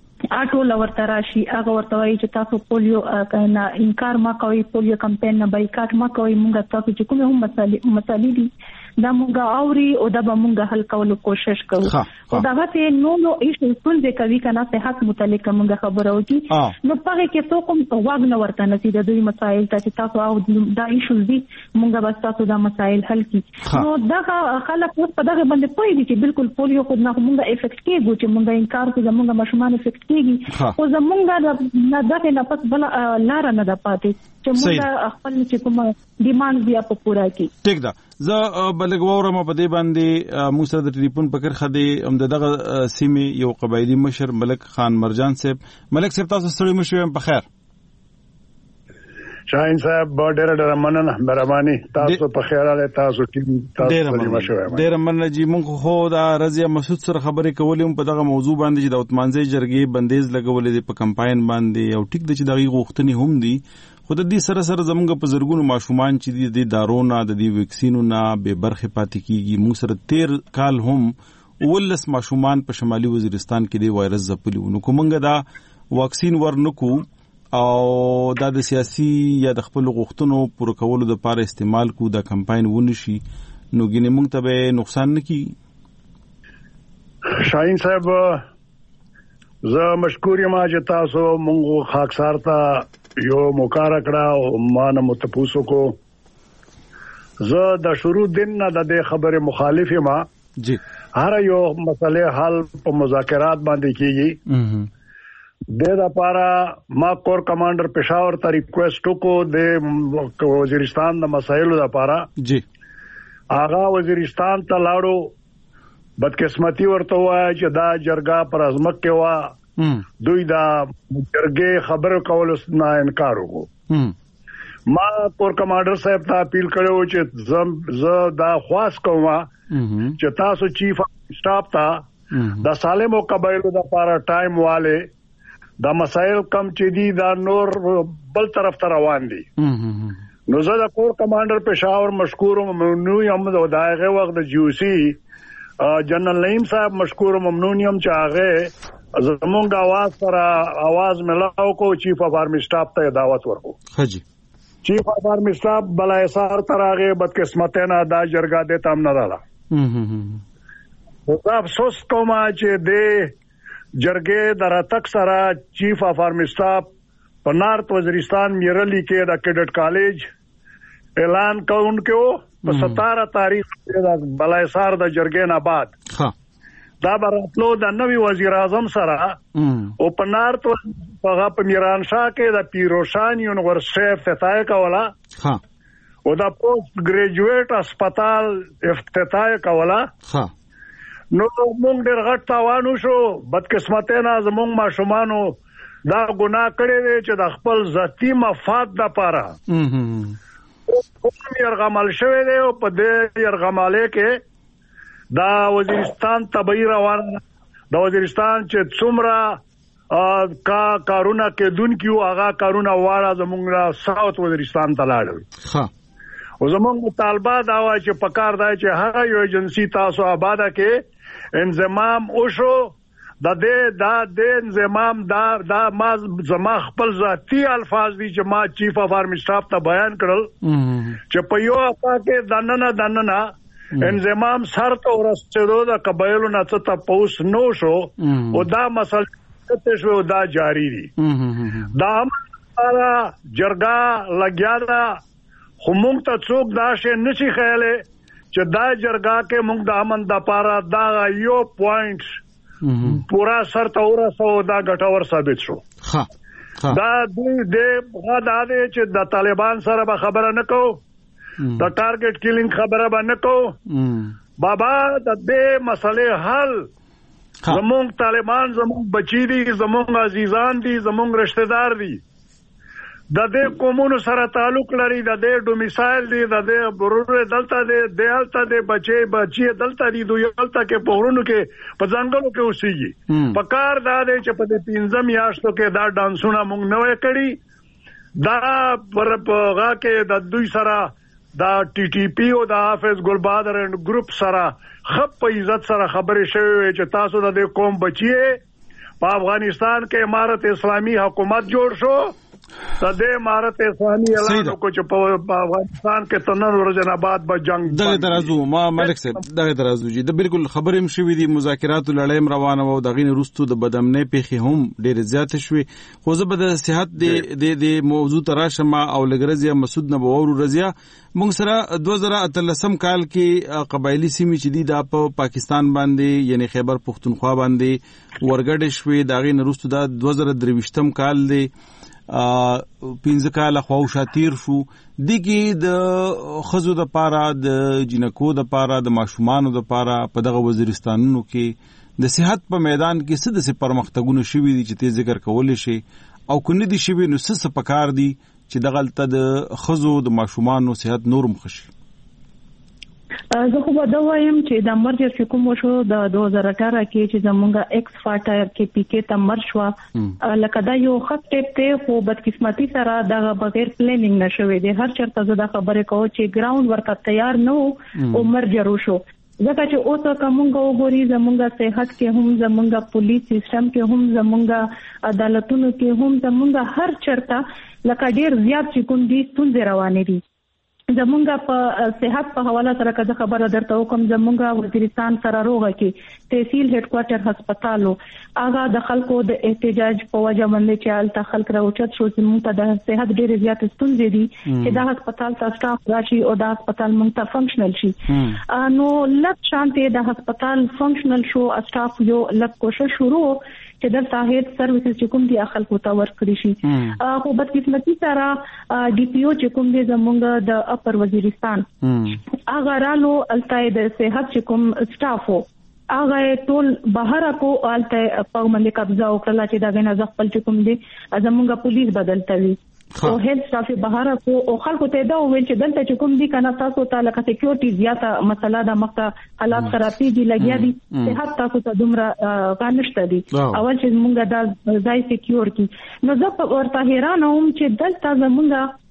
اټول ورته راشي هغه ورته وایي چې تاسو پولیو کنه انکار ما کوي پولیو کمپاین نه بایکاټ ما کوي مونږ تاسو چې کوم هم مسالې دي دا مونږ اوري او دا به مونږ حل کولو کوشش کوو. او دا ته نو ایشو څنګه کوي کنه صحت متعلق مونږ خبره وکي نو پاره کې څوک هم واغ نه ورته نسی د دوی مسایل چې تاسو او دا ایشو دي مونږ به تاسو دا مسایل حل کی. نو دا خلک په دغه باندې پوي دي چې بالکل پولیو خود نه مونږ افیکټ کیږي چې مونږ انکار کوو مونږ ماشومان افیکټ کیږي او زمونږ نه دغه نه پس بل لار نه ده پاتې چې مونږ خپل چې کوم ډیماند بیا په پورا کی. ټیک ده زه بلګ وورم په دې باندې موږ سره د ټلیفون پکړ خدي هم دغه سیمه یو قبایلی مشر ملک خان مرجان صاحب. ملک صاحب تاسو سره مشوم په خیر. شاهین صاحب ډېر مننه مهرباني تاسو په خیر اله تاسو ټیم تاسو سره مشوم. ډېر مننه جی مونږ خو دا رضیا مسعود سره خبرې کولې په دغه موضوع باندې چې د اتمانځي جرګې بندیز لګولې د په کمپاین باندې او ټیک د چې دغه غوښتنې هم دي خو د دې سره سره زمونږ په زرګونو ماشومان چې د دارونه د دې ویکسینونو به برخه پاتې کیږي. موږ سره 13 کال هم ولس ماشومان په شمالي وزیرستان کې د وایرس ځپلي نو کومنګ دا واکسین ورنکو او دا د سیاسي یا د خپل غوښتنو پوره کولو لپاره استعمال کو دا کمپاین ونشي نو ګینه موږ ته به نقصان نه کی. شاهین صاحب زه مشکور یم چې تاسو مونږ خاکسار ته یو موقع راکړه او ما نه متپوسو کو زه د شروع دن نه د خبره مخالف یم جی هر یو مسله حل په مذاکرات باندې کیږي د لپاره ما کور کمانډر پېښور ته ریکوېسټ وکړو د وزیرستان د مسایلو لپاره جی هغه وزیرستان ته لاړو بدقسمتي ورته وایي چې دا جرګه پر ازمک کې وا دوی دا جرګې خبرو کولو نه انکار وکړو. ما کور کمانډر صاحب ته اپیل کړو چې زه دا خواست کوم چې تاسو چیف سټاف ته د سالمو قبایلو د لپاره ټایم والے دا مسائل کم چې دي دا نور بل طرف ته روان دي. نو زه د کور کمانډر پېښور مشکور ممنون یم د هغه وخت د جیوسی جنرال نعیم صاحب مشکور ممنون یم چې هغه زمونږ आवाज سره आवाज ملاو کو چیف اف آرمی سټاف ته دعوت ورکو. حاجی چیف اف آرمی سټاف بلایسار تراغه بدقسمتینا دا جرګه د تام نه رااله دا افسوس کوم چې د جرګه دراتک سره چیف اف آرمی سټاف په نارت وزیرستان میرلی کې د کیډټ کالج اعلان کوونکو په 17 تاریخ د بلایسار د جرګې نه بعد دا براتلو د نوی وزیر اعظم سره او په نارت په میران شاه کې د پیروشان یونیورسيټي افتتاح کوله او د پوسټ ګریجویټ هسپتال افتتاح کوله نو موږ ډېر غټ تاوان وشو بدقسمتینا زموږ ماشومانو دا ګناه کړی دی چې د خپل ذاتی مفاد لپاره کوم يرغمل شوی دی او په دې يرغماله کې دا وزیرستان طبيعي روان د وزیرستان چې څومره کارونه کې دن کیو هغه کارونه واړه زموږ ساوث وزیرستان ته لاړل او زموږ مطالبه دا و چې پکار دی چې هغه یو ایجنسی تاسو آباده کې انضمام وشو د انضمام دا ما زما خپل ذاتی الفاظ دي چې ما چیف اف آرمی سټاف ته بیان کړل چې په یو اپا کې دننه انضمام سر ته ورسېدو د قبایلو نه څه تپوس نو شو او دا مسله ته شو دا جاری دي دا هغه جرګه لګیا دا همون ته څوک دا شي نشي خیاله چې دا جرګه کې موږ د امن د پاره دا یو پوینټ پورا سر ته ورسو دا ګټور ثابت شو دا د غدا دې چې د طالبان سره به خبره نکو د ټارګټ کیلینګ خبره به نکو بابا د دې مسلې حل زموږ طالبان زموږ بچی دي زموږ عزیزان دي زموږ رشتہ دار دي د دې قومونو سره تعلق لري د دې ډومیسایل دي د دې برور دلته دې بچي دلته دي دوی دلته کې پهورونو کې په ځنګلو کې اوسېږي په کار دا دی چې په دې 15 میاشتو کې دا ډانسونه موږ نوې کړی دا پر پغا کې د دوی سره دا ټي ټي پی او د حافظ ګل بهادر اند ګروپ سره خپ په عزت سره خبرې شوې چې تاسو د دې قوم بچي په افغانستان کې امارت اسلامي حکومت جوړ شو د دې امارت اسلامي اعلان وکړ چې په افغانستان کې تنن ورځې بعد به جنگ دغه درازو ما ملک صاحب دغه درازو جی د بالکل خبرې هم شوې دي مذاکرات لړۍ روانه وو دغه نورستو د بدامنې پیخي هم ډېر زیات شوې خو زه به د صحت د موضوع تراشم او لګرزیا مسعود نبوور رضیا موږ سره 2013 کال کې قبایلی سیمې چې دي د پاکستان باندې یعنی خیبر پختونخوا باندې ورګډ شوې دغه نورستو د 2023 کال دی 15 کال خواوشا تیر شو دګي د خزو د پاره د جنکو د پاره د ماشومانو د پاره په دغه وزیرستانونو کې د صحت په میدان کې څه د پرمختګونه شوي دي چې ته ذکر کولې شي او کني دي شوي نو څه پکار دي چې دغه تل د خزو د ماشومانو صحت نورم خشي زه خو به دا وایم چې د مرجر چې کوم شو د 2018 کې چې زمونږ ایکس فاټر کې پی کې تمر شو لکه دا یو خط ته خو بدقسمتي سره د بغیر پلانینګ نشوي د هر چرته زده خبره کوي چې ګراوند ورته تیار نه او مرجر شو ځکه چې اوس کومګه وګوري زمونږ صحت کې هم زمونږ پولیس سیستم کې هم زمونږ عدالتونو کې هم زمونږ هر چرته لکه ډیر زیات چې کوم دي ستونزې روانې دي زمونږ په صحت په حواله سره کله خبره درته وکم زمونږ وزیرستان سره روغه کې تحصیل هډ کوارټر هسپتالو هغه د خلکو د احتجاج په وجه باندې چې الته خلک راوچت شو چې موږ ته د صحت ډېر زیات ستونزې دي چې دا هسپتال ته سټاف راشي او دا هسپتال موږ ته فنکشنل شي نو لږ شانته د هسپتال فنکشنل شو سټاف یو لږ کوشش شروع چې د صحت سرویسز چې کوم دي خلکو ته ورکړي شي خو بدقسمتي سره ډي پی او چې کوم دي زمونږ د اپر وزیرستان هغه رالو الته د صحت چې کوم سټافو هغه ټول بهر کو الته په باندې قبضه وکړه چې دا غنه خپل چې کوم دي زمونږ پولیس بدلتوي او هیلث سټاف بهر کو او خلکو ته دا ویل چې دلته چې کوم دي کنه تاسو ته لکه سکیورټي زیاته مسله د مخه حالات خرابېږي لګیا دي صحت تاسو ته دومره غانشته دي اول چې موږ دا ځای سکیور کی نو زه ورته حیران وم چې دلته زمونږ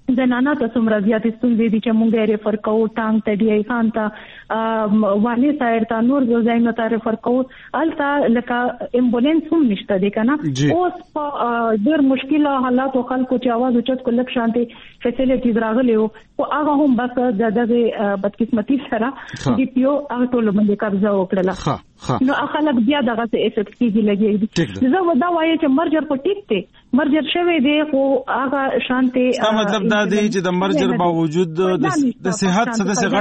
زنانه ته څومره زیاتې ستونزې دي چې موږ یې ریفر کوو ټانګ ته ډي آی خان ته وانی سایر ته نور ځایونو ته ریفر کوو هلته لکه امبولانس هم نشته دی که نه اوس په ډېر مشکله حالاتو خلکو چې اواز اوچت کړو لږ شانتې فیسیلیټیز راغلي وو خو هغه هم بس د دغې بدقسمتي سره ډي پي او هغه ټولو باندې قبضه وکړله نو خلک بیا دغسې افیکټ کېږي لګېږي زه دا وایم چې مرجر په ټیک دی مرجر شوی دی خو هغه شانتې مطلب دا دی چې د مرجر باوجود د صحت سدسه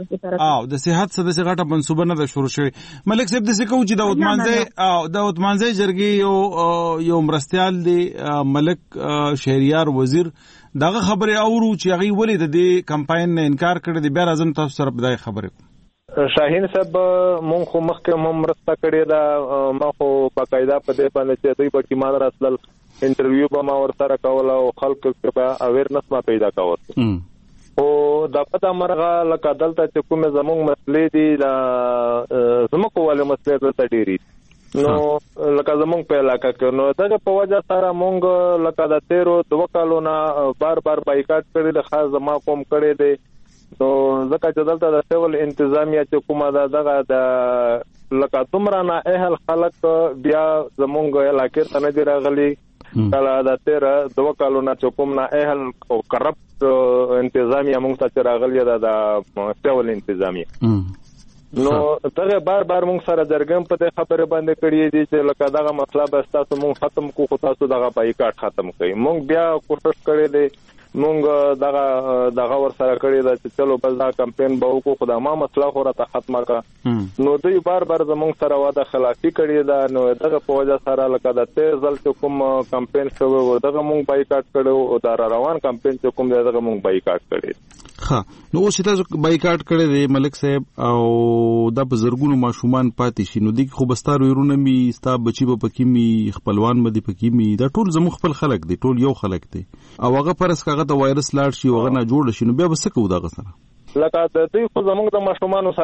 غټه منصوبه نه ده شروع شوې ملک صاحب د سکو چې د عثمانزی جرګې یو مرستيال دی ملک شهریار وزیر داغه خبره اورو چې هغه ولې د دې کمپاین نه انکار کړی دی بیا راځم تاسو سره بدای خبره شاهین صاحب مونږ خو مخکې هم مرسته کړې ده ما خو باقاعده په دې باندې چې دوی په ټیمان راتلل انټرویو به ما ورسره کول او خلکو کې به اویرنس ما پیدا کول او دا پته مرغه لکه دلته چې کومه زموږ مسلې دي زموږ ولې مسلې دلته ډېری نو لکه زموږ په علاقه کې نو دغه په وجه سره مونږ لکه د 13 کالو نه بار بایکاټ کړی د خاص زما قوم کړی دی نو ځکه چې دلته د سیول انتظامیه چې کومه دغه د لکه دومره نه اهل خلک بیا زموږ علاقې ته نه دي راغلي کله د 13 کالو نه چې کوم نه اهل او کرپټ انتظامیه موږ ته راغلي د سیول انتظامیه نو دغه بار موږ سره درګم په دې خبره باندې کړی دي چې لکه دغه مسله به تاسو موږ ختم کو خو تاسو دغه بایکاټ ختم کړئ موږ بیا کوشش کړی دی موږ دغه ور سره کړی دا چې چلو بس دا کمپاین به وکړو خو دا ما مسله خو راته ختمه کړه نو دوی بار زموږ سره واده خلافي کړی دا نو دغه په وجه سره لکه د 13 ځل چې کوم کمپاین شوی و دغه موږ بایکاټ کړو او دا روان کمپاین چې کوم دغه موږ بایکاټ کړی نو اوس تاسو بایکاټ کړی دی ملک صاحب او دا په زرګونو ماشومان پاتې شي نو دغه خو بستار ورونه می ستا بچي په پکې می خپلوان مدي پکې می دا ټول زموږ خپل خلک دي ټول یو خلک دي او هغه پرس کاغه د وایرس لاړ شي وغه نه جوړ شي نو بیا وسه کو دا غسره لکه د دې خو زموږ د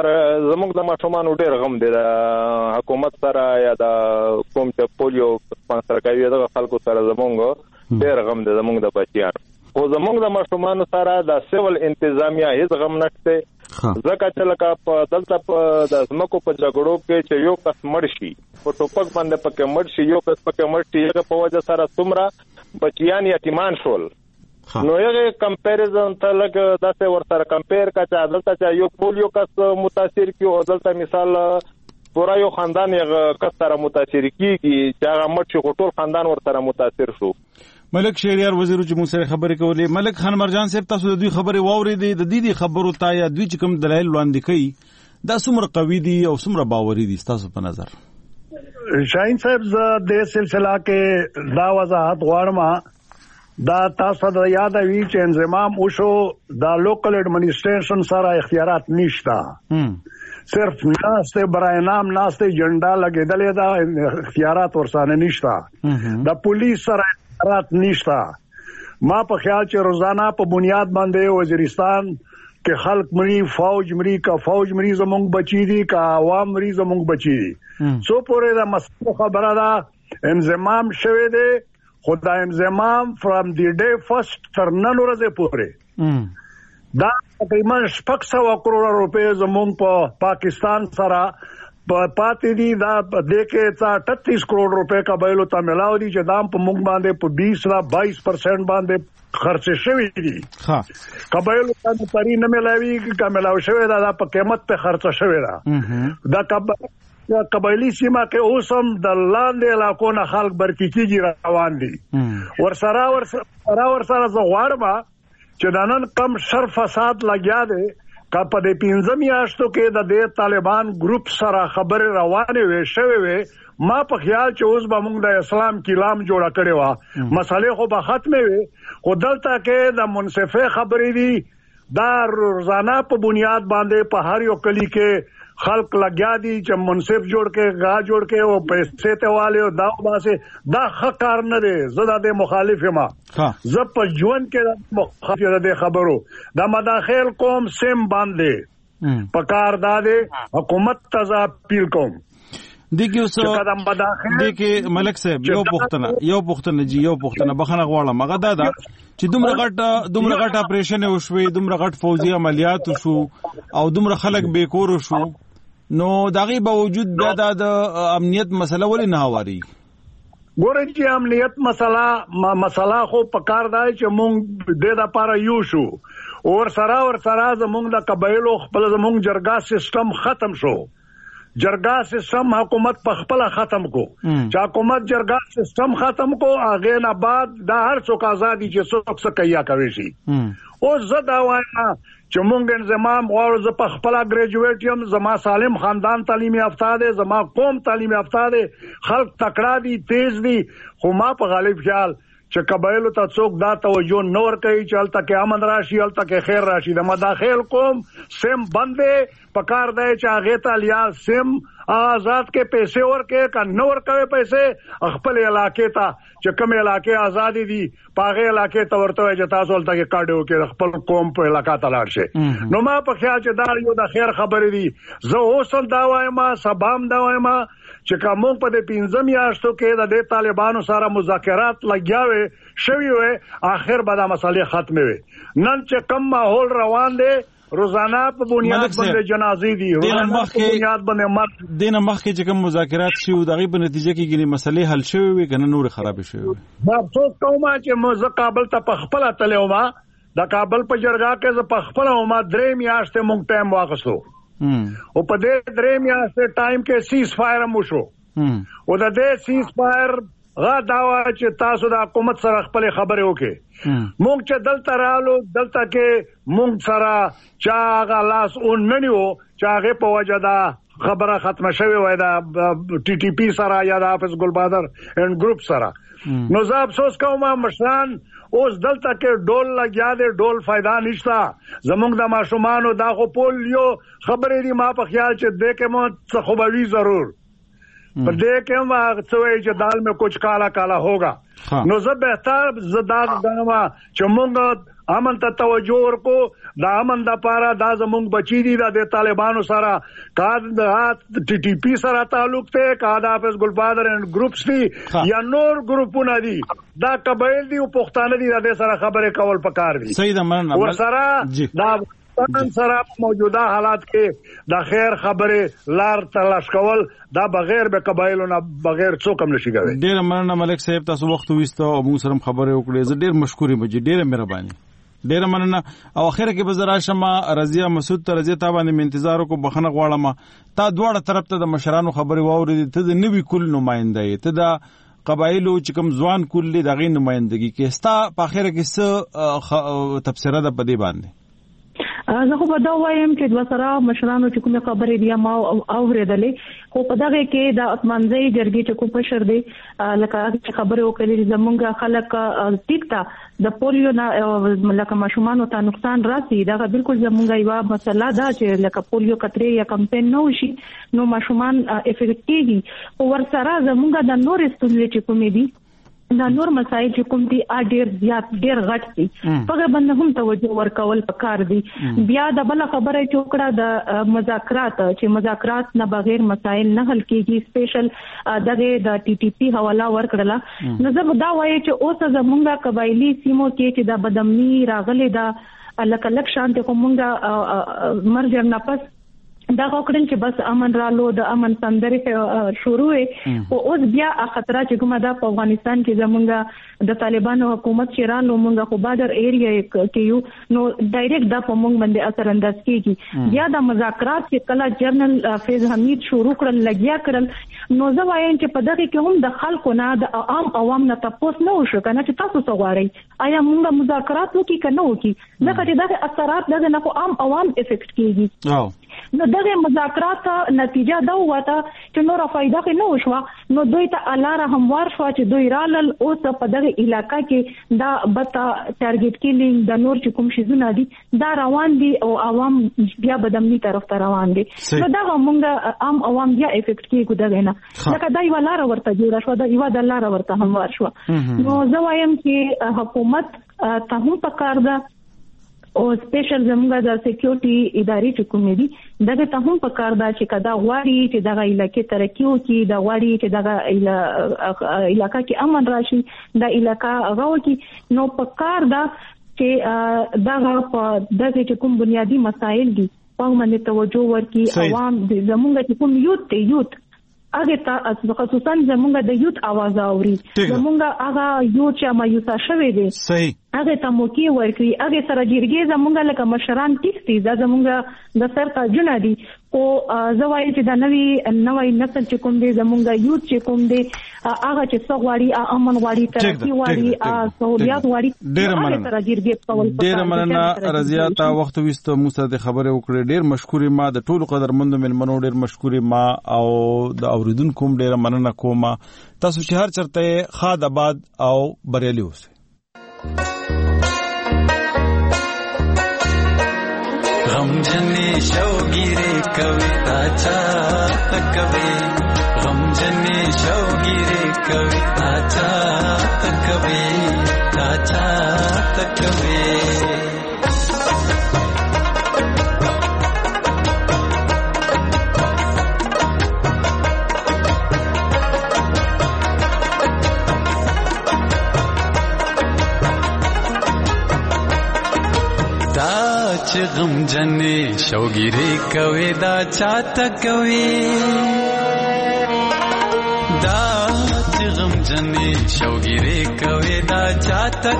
ماشومانو ډېر غم دی د حکومت سره یا د کوم چې پولیو سپانسر کوي د خلکو سره زموږ ډېر غم دی زموږ د بچیانو خو زموږ د ماشومانو سره د سیول انتظامیه هیڅ غم نشته ځکه چې لکه دلته په د زمکو په جګړو کې چې یو کس مړ شي په ټوپک باندې پکې مړ شي یو کس پکې مړ شي هغه په وجه سره څومره بچیان یتیمان شول نو یو کمپیریزن ته لکه داسې ورسره کمپیر کا چې دلته چې یو پولیو کس متاثر کیو او دلته مثال پورا یو خاندان یو کس سره متاثر کیږي چې هغه مړ شي ټول خاندان ورسره متاثر شو ملک شهریار وزیر چې موږ سره خبرې کولې ملک خان مرجان صاحب تاسو د دوی خبرې واورېدې د دې خبرو ته یا دوی چې کوم دلایل وړاندې کوي دا څومره قوي دي او څومره باوري دي تاسو په نظر شاهین صاحب د سلسله کې دا وضاحت غواړم دا تاسو د یاد وی چې انضمام وشو دا لوکل ایڈمنسټریشن سره اختیارات نشتا صرف ناسته برای نام ناسته جنډا لګیدلې دا اختیارات ورسانه نشتا د پولیس سره اختیارات نشتا ما په خیال چې روزانه په بنیاد باندې وزیرستان کې خلق مری فوج مری کا فوج مری زمونږ بچی دي کا عوام مری زمونږ بچی دي سو پورې دا مسله خبره ده انضمام شوه دی خدا انضمام فرام دی ډے فرست تر نن ورځې پورې دا تقریبا 600 کروڑ روپے زمونږ په پاکستان سره پاتې دي دا د کې 38 کروڑ روپے کا بیلو ته ملاو دي چې دام په موږ باندې په 20% باندې خرچ شوی دي ها قبایل ته پری نه ملاوي کا ملاو شوی دا په قیمت په خرچ شوی دا قبایلی سیمه کې اوسم د لاندې علاقو نه خلک برکیږي روان دي ورسره زغواړم چې نن کم شر فساد لګیا دی کا په دې 15 میاشتو کې د دې طالبان ګروپ سره خبره روانه وي شوی وي ما په خیال چې اوس به موږ د اسلام کلام جوړ کړي وا مسالې خو به ختمه وي خو دلته کې د منصفه خبرې دي دا روزانه په بنیاد باندې په هر یو کلی کې خلق لګیا دي چې منصف جوړ کې غا جوړ کې او پیسې ته والے او دا باسه دا خکار نه دي زړه د مخالف ما ز په ژوند کې مخالف د خبرو دا مداخل قوم سیم باندې پکار داده حکومت تزا پیل کوم دغه ملک صاحب یو پښتنه بخنه غواړم هغه دا چې دومره غټ اپریشن وشوي دومره غټ فوزي عملیات وشو او دومره خلک بیکور شو نو دغه باوجود بیا د امنیت مسله ولې نه هواري ګورئ چې امنیت مسله خو پکار دی چې مونږ د لپاره یو شو اور سره زمونږ د قبایلو خپل زمونږ جرګه سیستم ختم شو جرګه سیستم حکومت په خپل ختم کو چې حکومت جرګه سیستم ختم کو هغه نه بعد د هر څوک ازادي چې څوک څه کیا کوي شي او زه دا وایم چې مونږ انضمام غواړو زه په خپل ګریجویټ یم زما سالم خاندان تعلیم یافته دی زما قوم تعلیم یافته دی خلک تکړه دي تیز دي خو ما په غالب خیال چې قبایلو ته څوک دا توجه نور کوي چې هلته کې امن راشي هلته کې خیر راشي د مداخل قوم سیم بندې پکار دی چې هغه ته لیا سیم آزاد کې پیسې ورکې کا نور کوي پیسې خپل علاقې ته چې کوم علاقې آزادي دي پاغه علاقې ته ورته چې تاسو هلته کې کاډو کې خپل قوم په علاقې ته لاړ شي نو ما په خیال چې دا یو د خیر خبرې دي زه اوسل دا وایم سبام دا وایم چې کوم په دې 15 میاشتو کې د طالبانو سره مذاکرات لګیاوي شوی وي اخر به دا مسالې ختمه وي نن چې کم ماحول روان دی روزانه په بنیاد باندې جنازې دي روزانه په بنیاد باندې مرګ دینه مخکې چې کوم مذاکرات شي او دغه په نتیجه کې ګنې مسلې حل شوي وي کنه نور خراب شوي وي دا افسوس کوم چې موږ کابل ته په خپل تلو ما د کابل په جرګه کې ز په خپل ما درې میاشتې مونږ ټایم واغسو او په دې درې میاشتې ټایم کې سیز فایر مو شو او د دې سیز فایر غا داوا چې تاسو د حکومت سره خپل خبرې وکړي مونږ چې دلته رالو دلته کې مونږ سره چا غلاس اوننیو چې هغه په وجه دا خبره ختمه شوی وای دا ټي ټي پی سره یا د حافظ ګلبادر اند ګروپ سره نو زه افسوس کوم مشران اوس دلته کې ډول لګیا دی ډول فائدہ نشته زمونږ د ماشومانو دا خو پولیو خبرې دي ما په خیال چې دې کې مو څه خوبوي ضرور پر دې کې ما څوې چې دال میں کچھ کالا کالا ہوگا نو زه بهتر زداد غنما چې مونږ امن ته توجه ورکو دا امن د پاره دا زمونږ بچی دي د طالبانو سره کا د ټي ټي پی سره تعلق ته کا د حافظ ګلبادر اند ګروپس دي یا نور ګروپونه دي دا قبایل دي او پښتانه دي د سره خبرې کول پکار دي صحیح ده مننه ور سره دا سره موجوده حالات کې د خیر خبره لار تلاش کول دا بغیر به قبایلو نه بغیر څوک هم نشي کوي ډیر مننه ملک صاحب تاسو وخت وېستو او موږ سره خبرې وکړې زه ډیر مشکور یم ډیر مهرباني ډیر مننه او اخر کې به زرا شمه رضیا مسعود ته رضیا تابانه انتظار کو بخنه غواړم تا دواړه طرف ته د مشرانو خبرې واورې ته د نوې کل نمائنده ته د قبایلو چې کوم ځوان کل دغه نمائندګي کې ستا په اخر کې څه تفسیره ده په دې باندې زه خو په دا وایم چې د وسره مشرانو چې کومه خبرې دی ما اورېدلې خو په دغه کې د اتمنځي جرګې چې کوم پشر دی لکه خبرې وکړي زمونږ خلک ټیکتا د پولیو نه لکه ماشومان ته نقصان راسي دا بالکل زمونږ یو مسله ده چې لکه پولیو کترې یا کمپاین نه وشي نو ماشومان افیکټ کیږي او ورسره زمونږ د نور ستونزې چې کومې دي دا نور مسایل چې کوم دي ډېر زیات ډېر غټ دي په باندې هم توجه ورکول پکار دي بیا د بل خبره چوکړه د مذاکرات چې مذاکرات نه بغیر مسایل نه حل کیږي سپیشل دغه د ټي ټي پی حواله ورکړه نو زه دا وایم چې اوس زمونږه قبایلی سیمو کې چې د بدامني راغلي دا لکه شانته کومه مرجر نفس دا وکړل چې بس امن رالو د امن سندرې شروع او اوس بیا خطر چې کومه د افغانستان کې زمونږ د طالبانو حکومت شیرانو مونږه خو بادر ایریا کې یو نو ډایرکټ د پمونږ باندې اثر انداز کیږي بیا د مذاکرات چې کله جنرال فیض حمید شروع کړل لګیا کړل نو زه وایم چې په دغه کې هم د خلکو نه د عام عوام نه تاسو نه وشو کنه چې تاسو څه غواړئ آیا مونږه مذاکرات وکړي کنه وکړي ځکه چې دغه اثرات دغه نه عام عوام افیکټ کیږي نو دغه مذاکرات نتیجه دا وته چې نور فائدہ نه وشو نو دوی ته الله هموار شو چې دوی رالل اوس په دغه علاقې کې دا بتا ټارګټ کیلینګ د نور چې کوم شي زونه دي دا روان دي او عوام بیا بدامني طرف ته روان دي نو دا موږ عام عوام بیا افیکټ کیږي دا نه لکه دا یو لار ورته جوړ شو دا یو د لار ورته هموار شو نو زه وایم چې حکومت ته هم پکار ده او سپیشل زموږ د سکیورټي ادارې چې کومې دي دغه ته هم په کار دا چې کدا غواړي چې دغه علاقې ترقی وکړي د غواړي چې دغه علاقې کې امن راشي د علاقې غوړي نو په کار دا چې دغه په دغه چې کوم بنیادی مسایل دي په باندې توجه ورکړي عوام زموږ چې کوم یوت هغه ته خصوصا زموږ د یوت आवाज اوري زموږ هغه یوت چې مایوسه شوی دی صحیح هغه ته موقع ورکړي هغه سره جرګې زموږ لکه مشران کیستي دا زموږ د سر تاجونه دي او زوای چې د نوې نسل چې کوم دی زموږ یوت چې کوم دی هغه چې څغواړي امن غواړي ترقی غواړي سہولیات غواړي ډېر سره جرګې کول ډېر مننه رضیا تا وخت وست موسی د خبره وکړه ډېر مشکورې ما د ټولو قدرمنو ملمنو ډېر مشکورې ما او د اوریدونکو ډېر مننه کوم تاسو چې هر چرته خاد آباد او بریالي اوسئ غم جنے شوگیرے کویتا چاہتا کبھی غم جنے شوگیرے کویتا چاہتا کبھی چاہتا کبھی غم جنے شوگیرے کوي دا چاته کوي دا غم جنے شوگیرے کوي دا چاته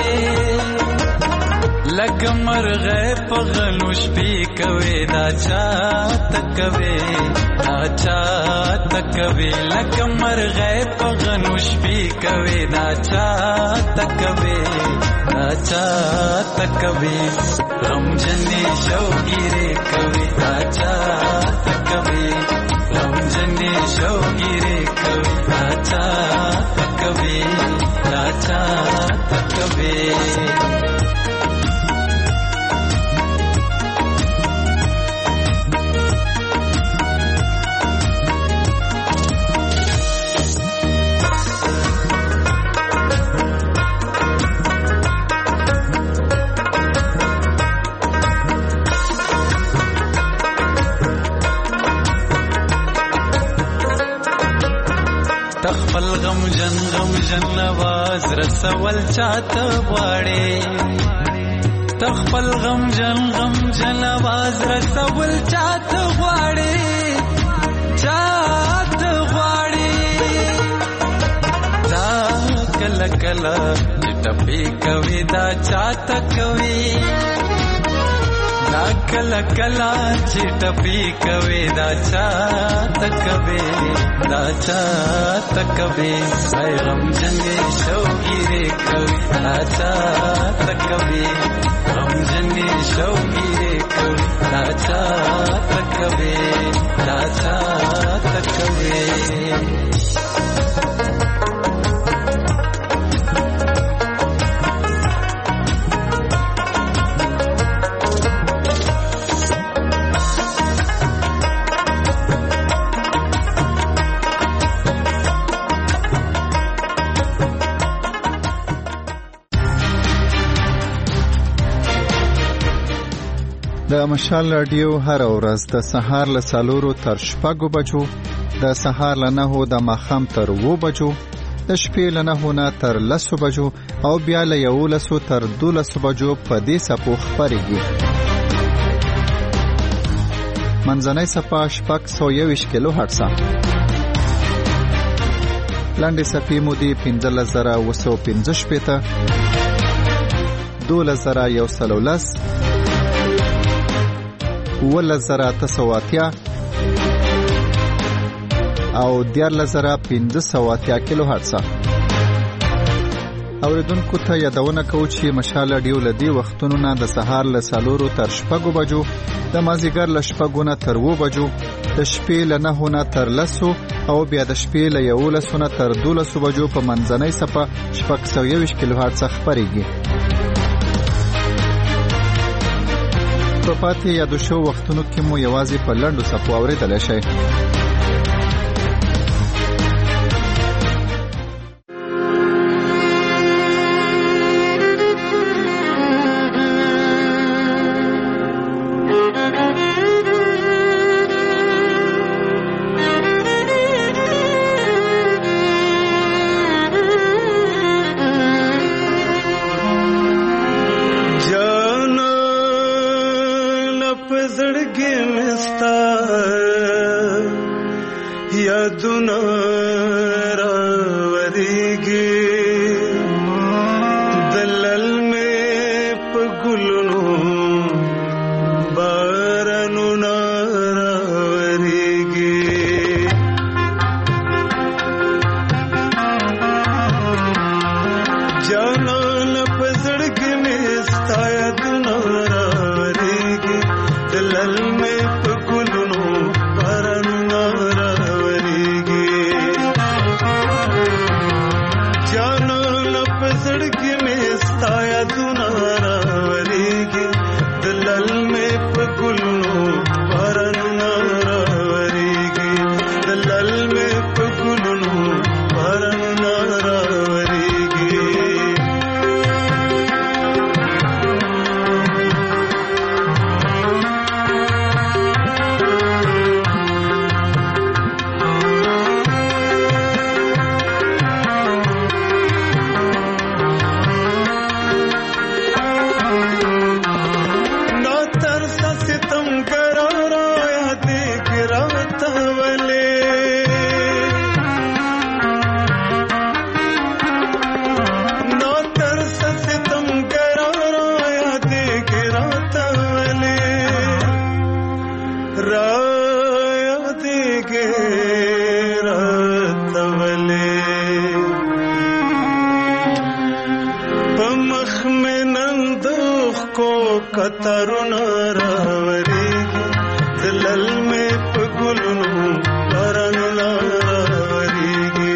کوي لکه مرغه په غلو شپې کوي دا چاته کوي دا چاته کوي لکه مرغه په غلو شپې کوي دا چاته کوي دا چاته کوي غم جنے شوگیرے کوي دا چاته کوي غم جنے شوگیرے کوي دا چاته کوي دا چاته کوي تخپل غم جن نواز رسول چاته غواړي تخپل غم جن نواز رسول چاته غواړي دا کله کله ټپي کوي دا چاته کوي دا کله کله چې ټپي کوي دا چاته کوي دا چاته کوي اي غم جنې شوګيري کوي دا چاته کوي غم جنې شوګيري کوي دا چاته کوي دا چاته کوي د مشال رادیو هر ورځ د سهار له 4 تر 6 بجو د سهار له 9 د ماخام تر 2 بجو د شپې له 9 نه تر 10 بجو او بیا له 11 تر 12 بجو په دې سپو خبرېږي منځنۍ صفه 621 کیلو هرتز لاندې صفې مودې 15115 2113 ولزراتسواتیا او 14500 کیلو هرتز اوریدونکو ته یادونه کوم چې مشال رادیو لدی وختونو نه د سهار له 4 تر 6 بجو د مازیګر له 6 نه تر 2 بجو د شپې له 9 نه تر 10 او بیا د شپې له 11 نه تر 12 بجو په منځنۍ صفه 621 کیلو هرتز خبرېږي په پاتې یادو شو وختونو کې مو یوازې په لنډو صفو اورېدلی شئ زړګي مستا یادونه راورېږي دلل مې په ګلونو بارانونه راورېږي جانان په زړګي مستا یادونه راورېږي دلل مې په ګلونو بارانونه راورېږي جانان په زړګي مستا یادونه راورېږي دلل مې په ګلونو بارانونه راورېږي دلل مې په ګلونو بارانونه راورېږي کترونه راورېږي دلل مې په ګلونو بارانونه راورېږي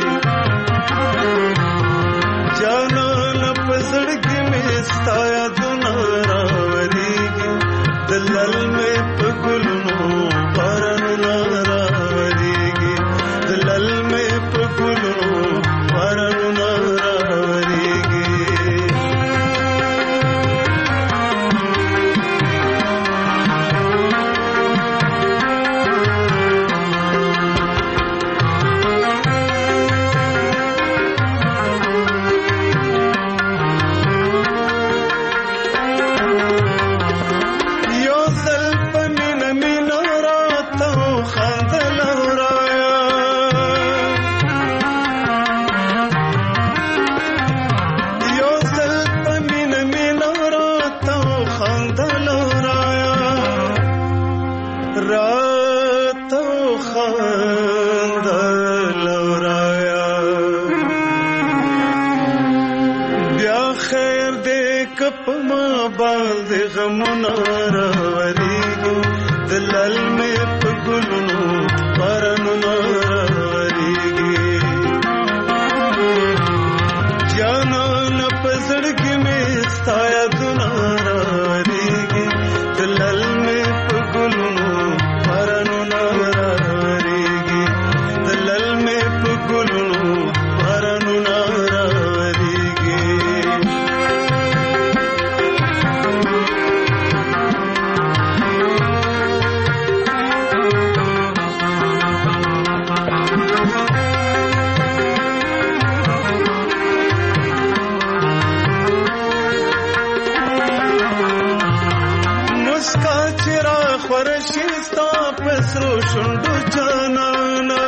جانان په زړګي مې ستا یادونه راورېږي دلل مې په ګلونو بارانونه راورېږي دلل مې په ګلونو بارانونه راورېږي غمونه راورېږي دلل مې په ګلونو بارانونه راورېږي جانان په زړګي مې ستا یادونه راورېږي دلل مې په ګلونو بارانونه راورېږي دلل مې په ګلونو بارانونه راورېږي ورشستا پسرو شندو جانانا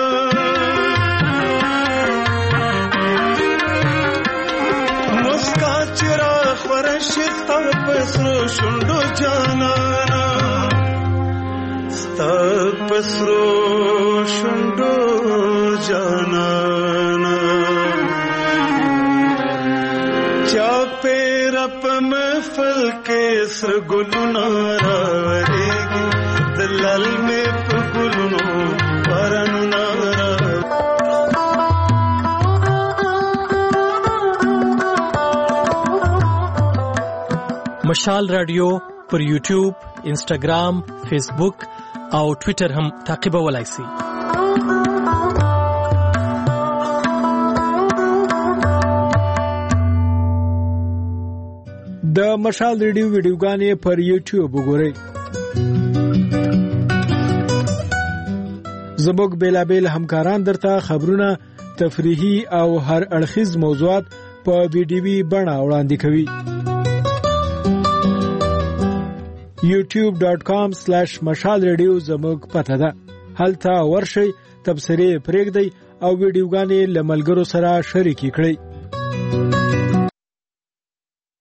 مسکا چراغ ورشستا پسرو شندو جانانا ستا پسرو شندو جانانا چا پیرا پا محفل کے سر گلونا راورېږي دلل مې په ګلونو بارانونه مشال رادیو پر یوټیوب، انسټاګرام، فیسبوک او ټویټر هم تعقیبولای شئ. د مشال ریډیو ویډیوګانې پر یوټیوب وګورئ. زموږ بیلابیل همکاران درته خبرونه، تفریحي او هر اړخیز موضوعات په ویډیوي بڼه وړاندې کوي. youtube.com/مشال ریډیو زموږ پته ده. هلته ورشئ، تبصرې پرېږدئ او ویډیوګانې له ملګرو سره شریکې کړئ.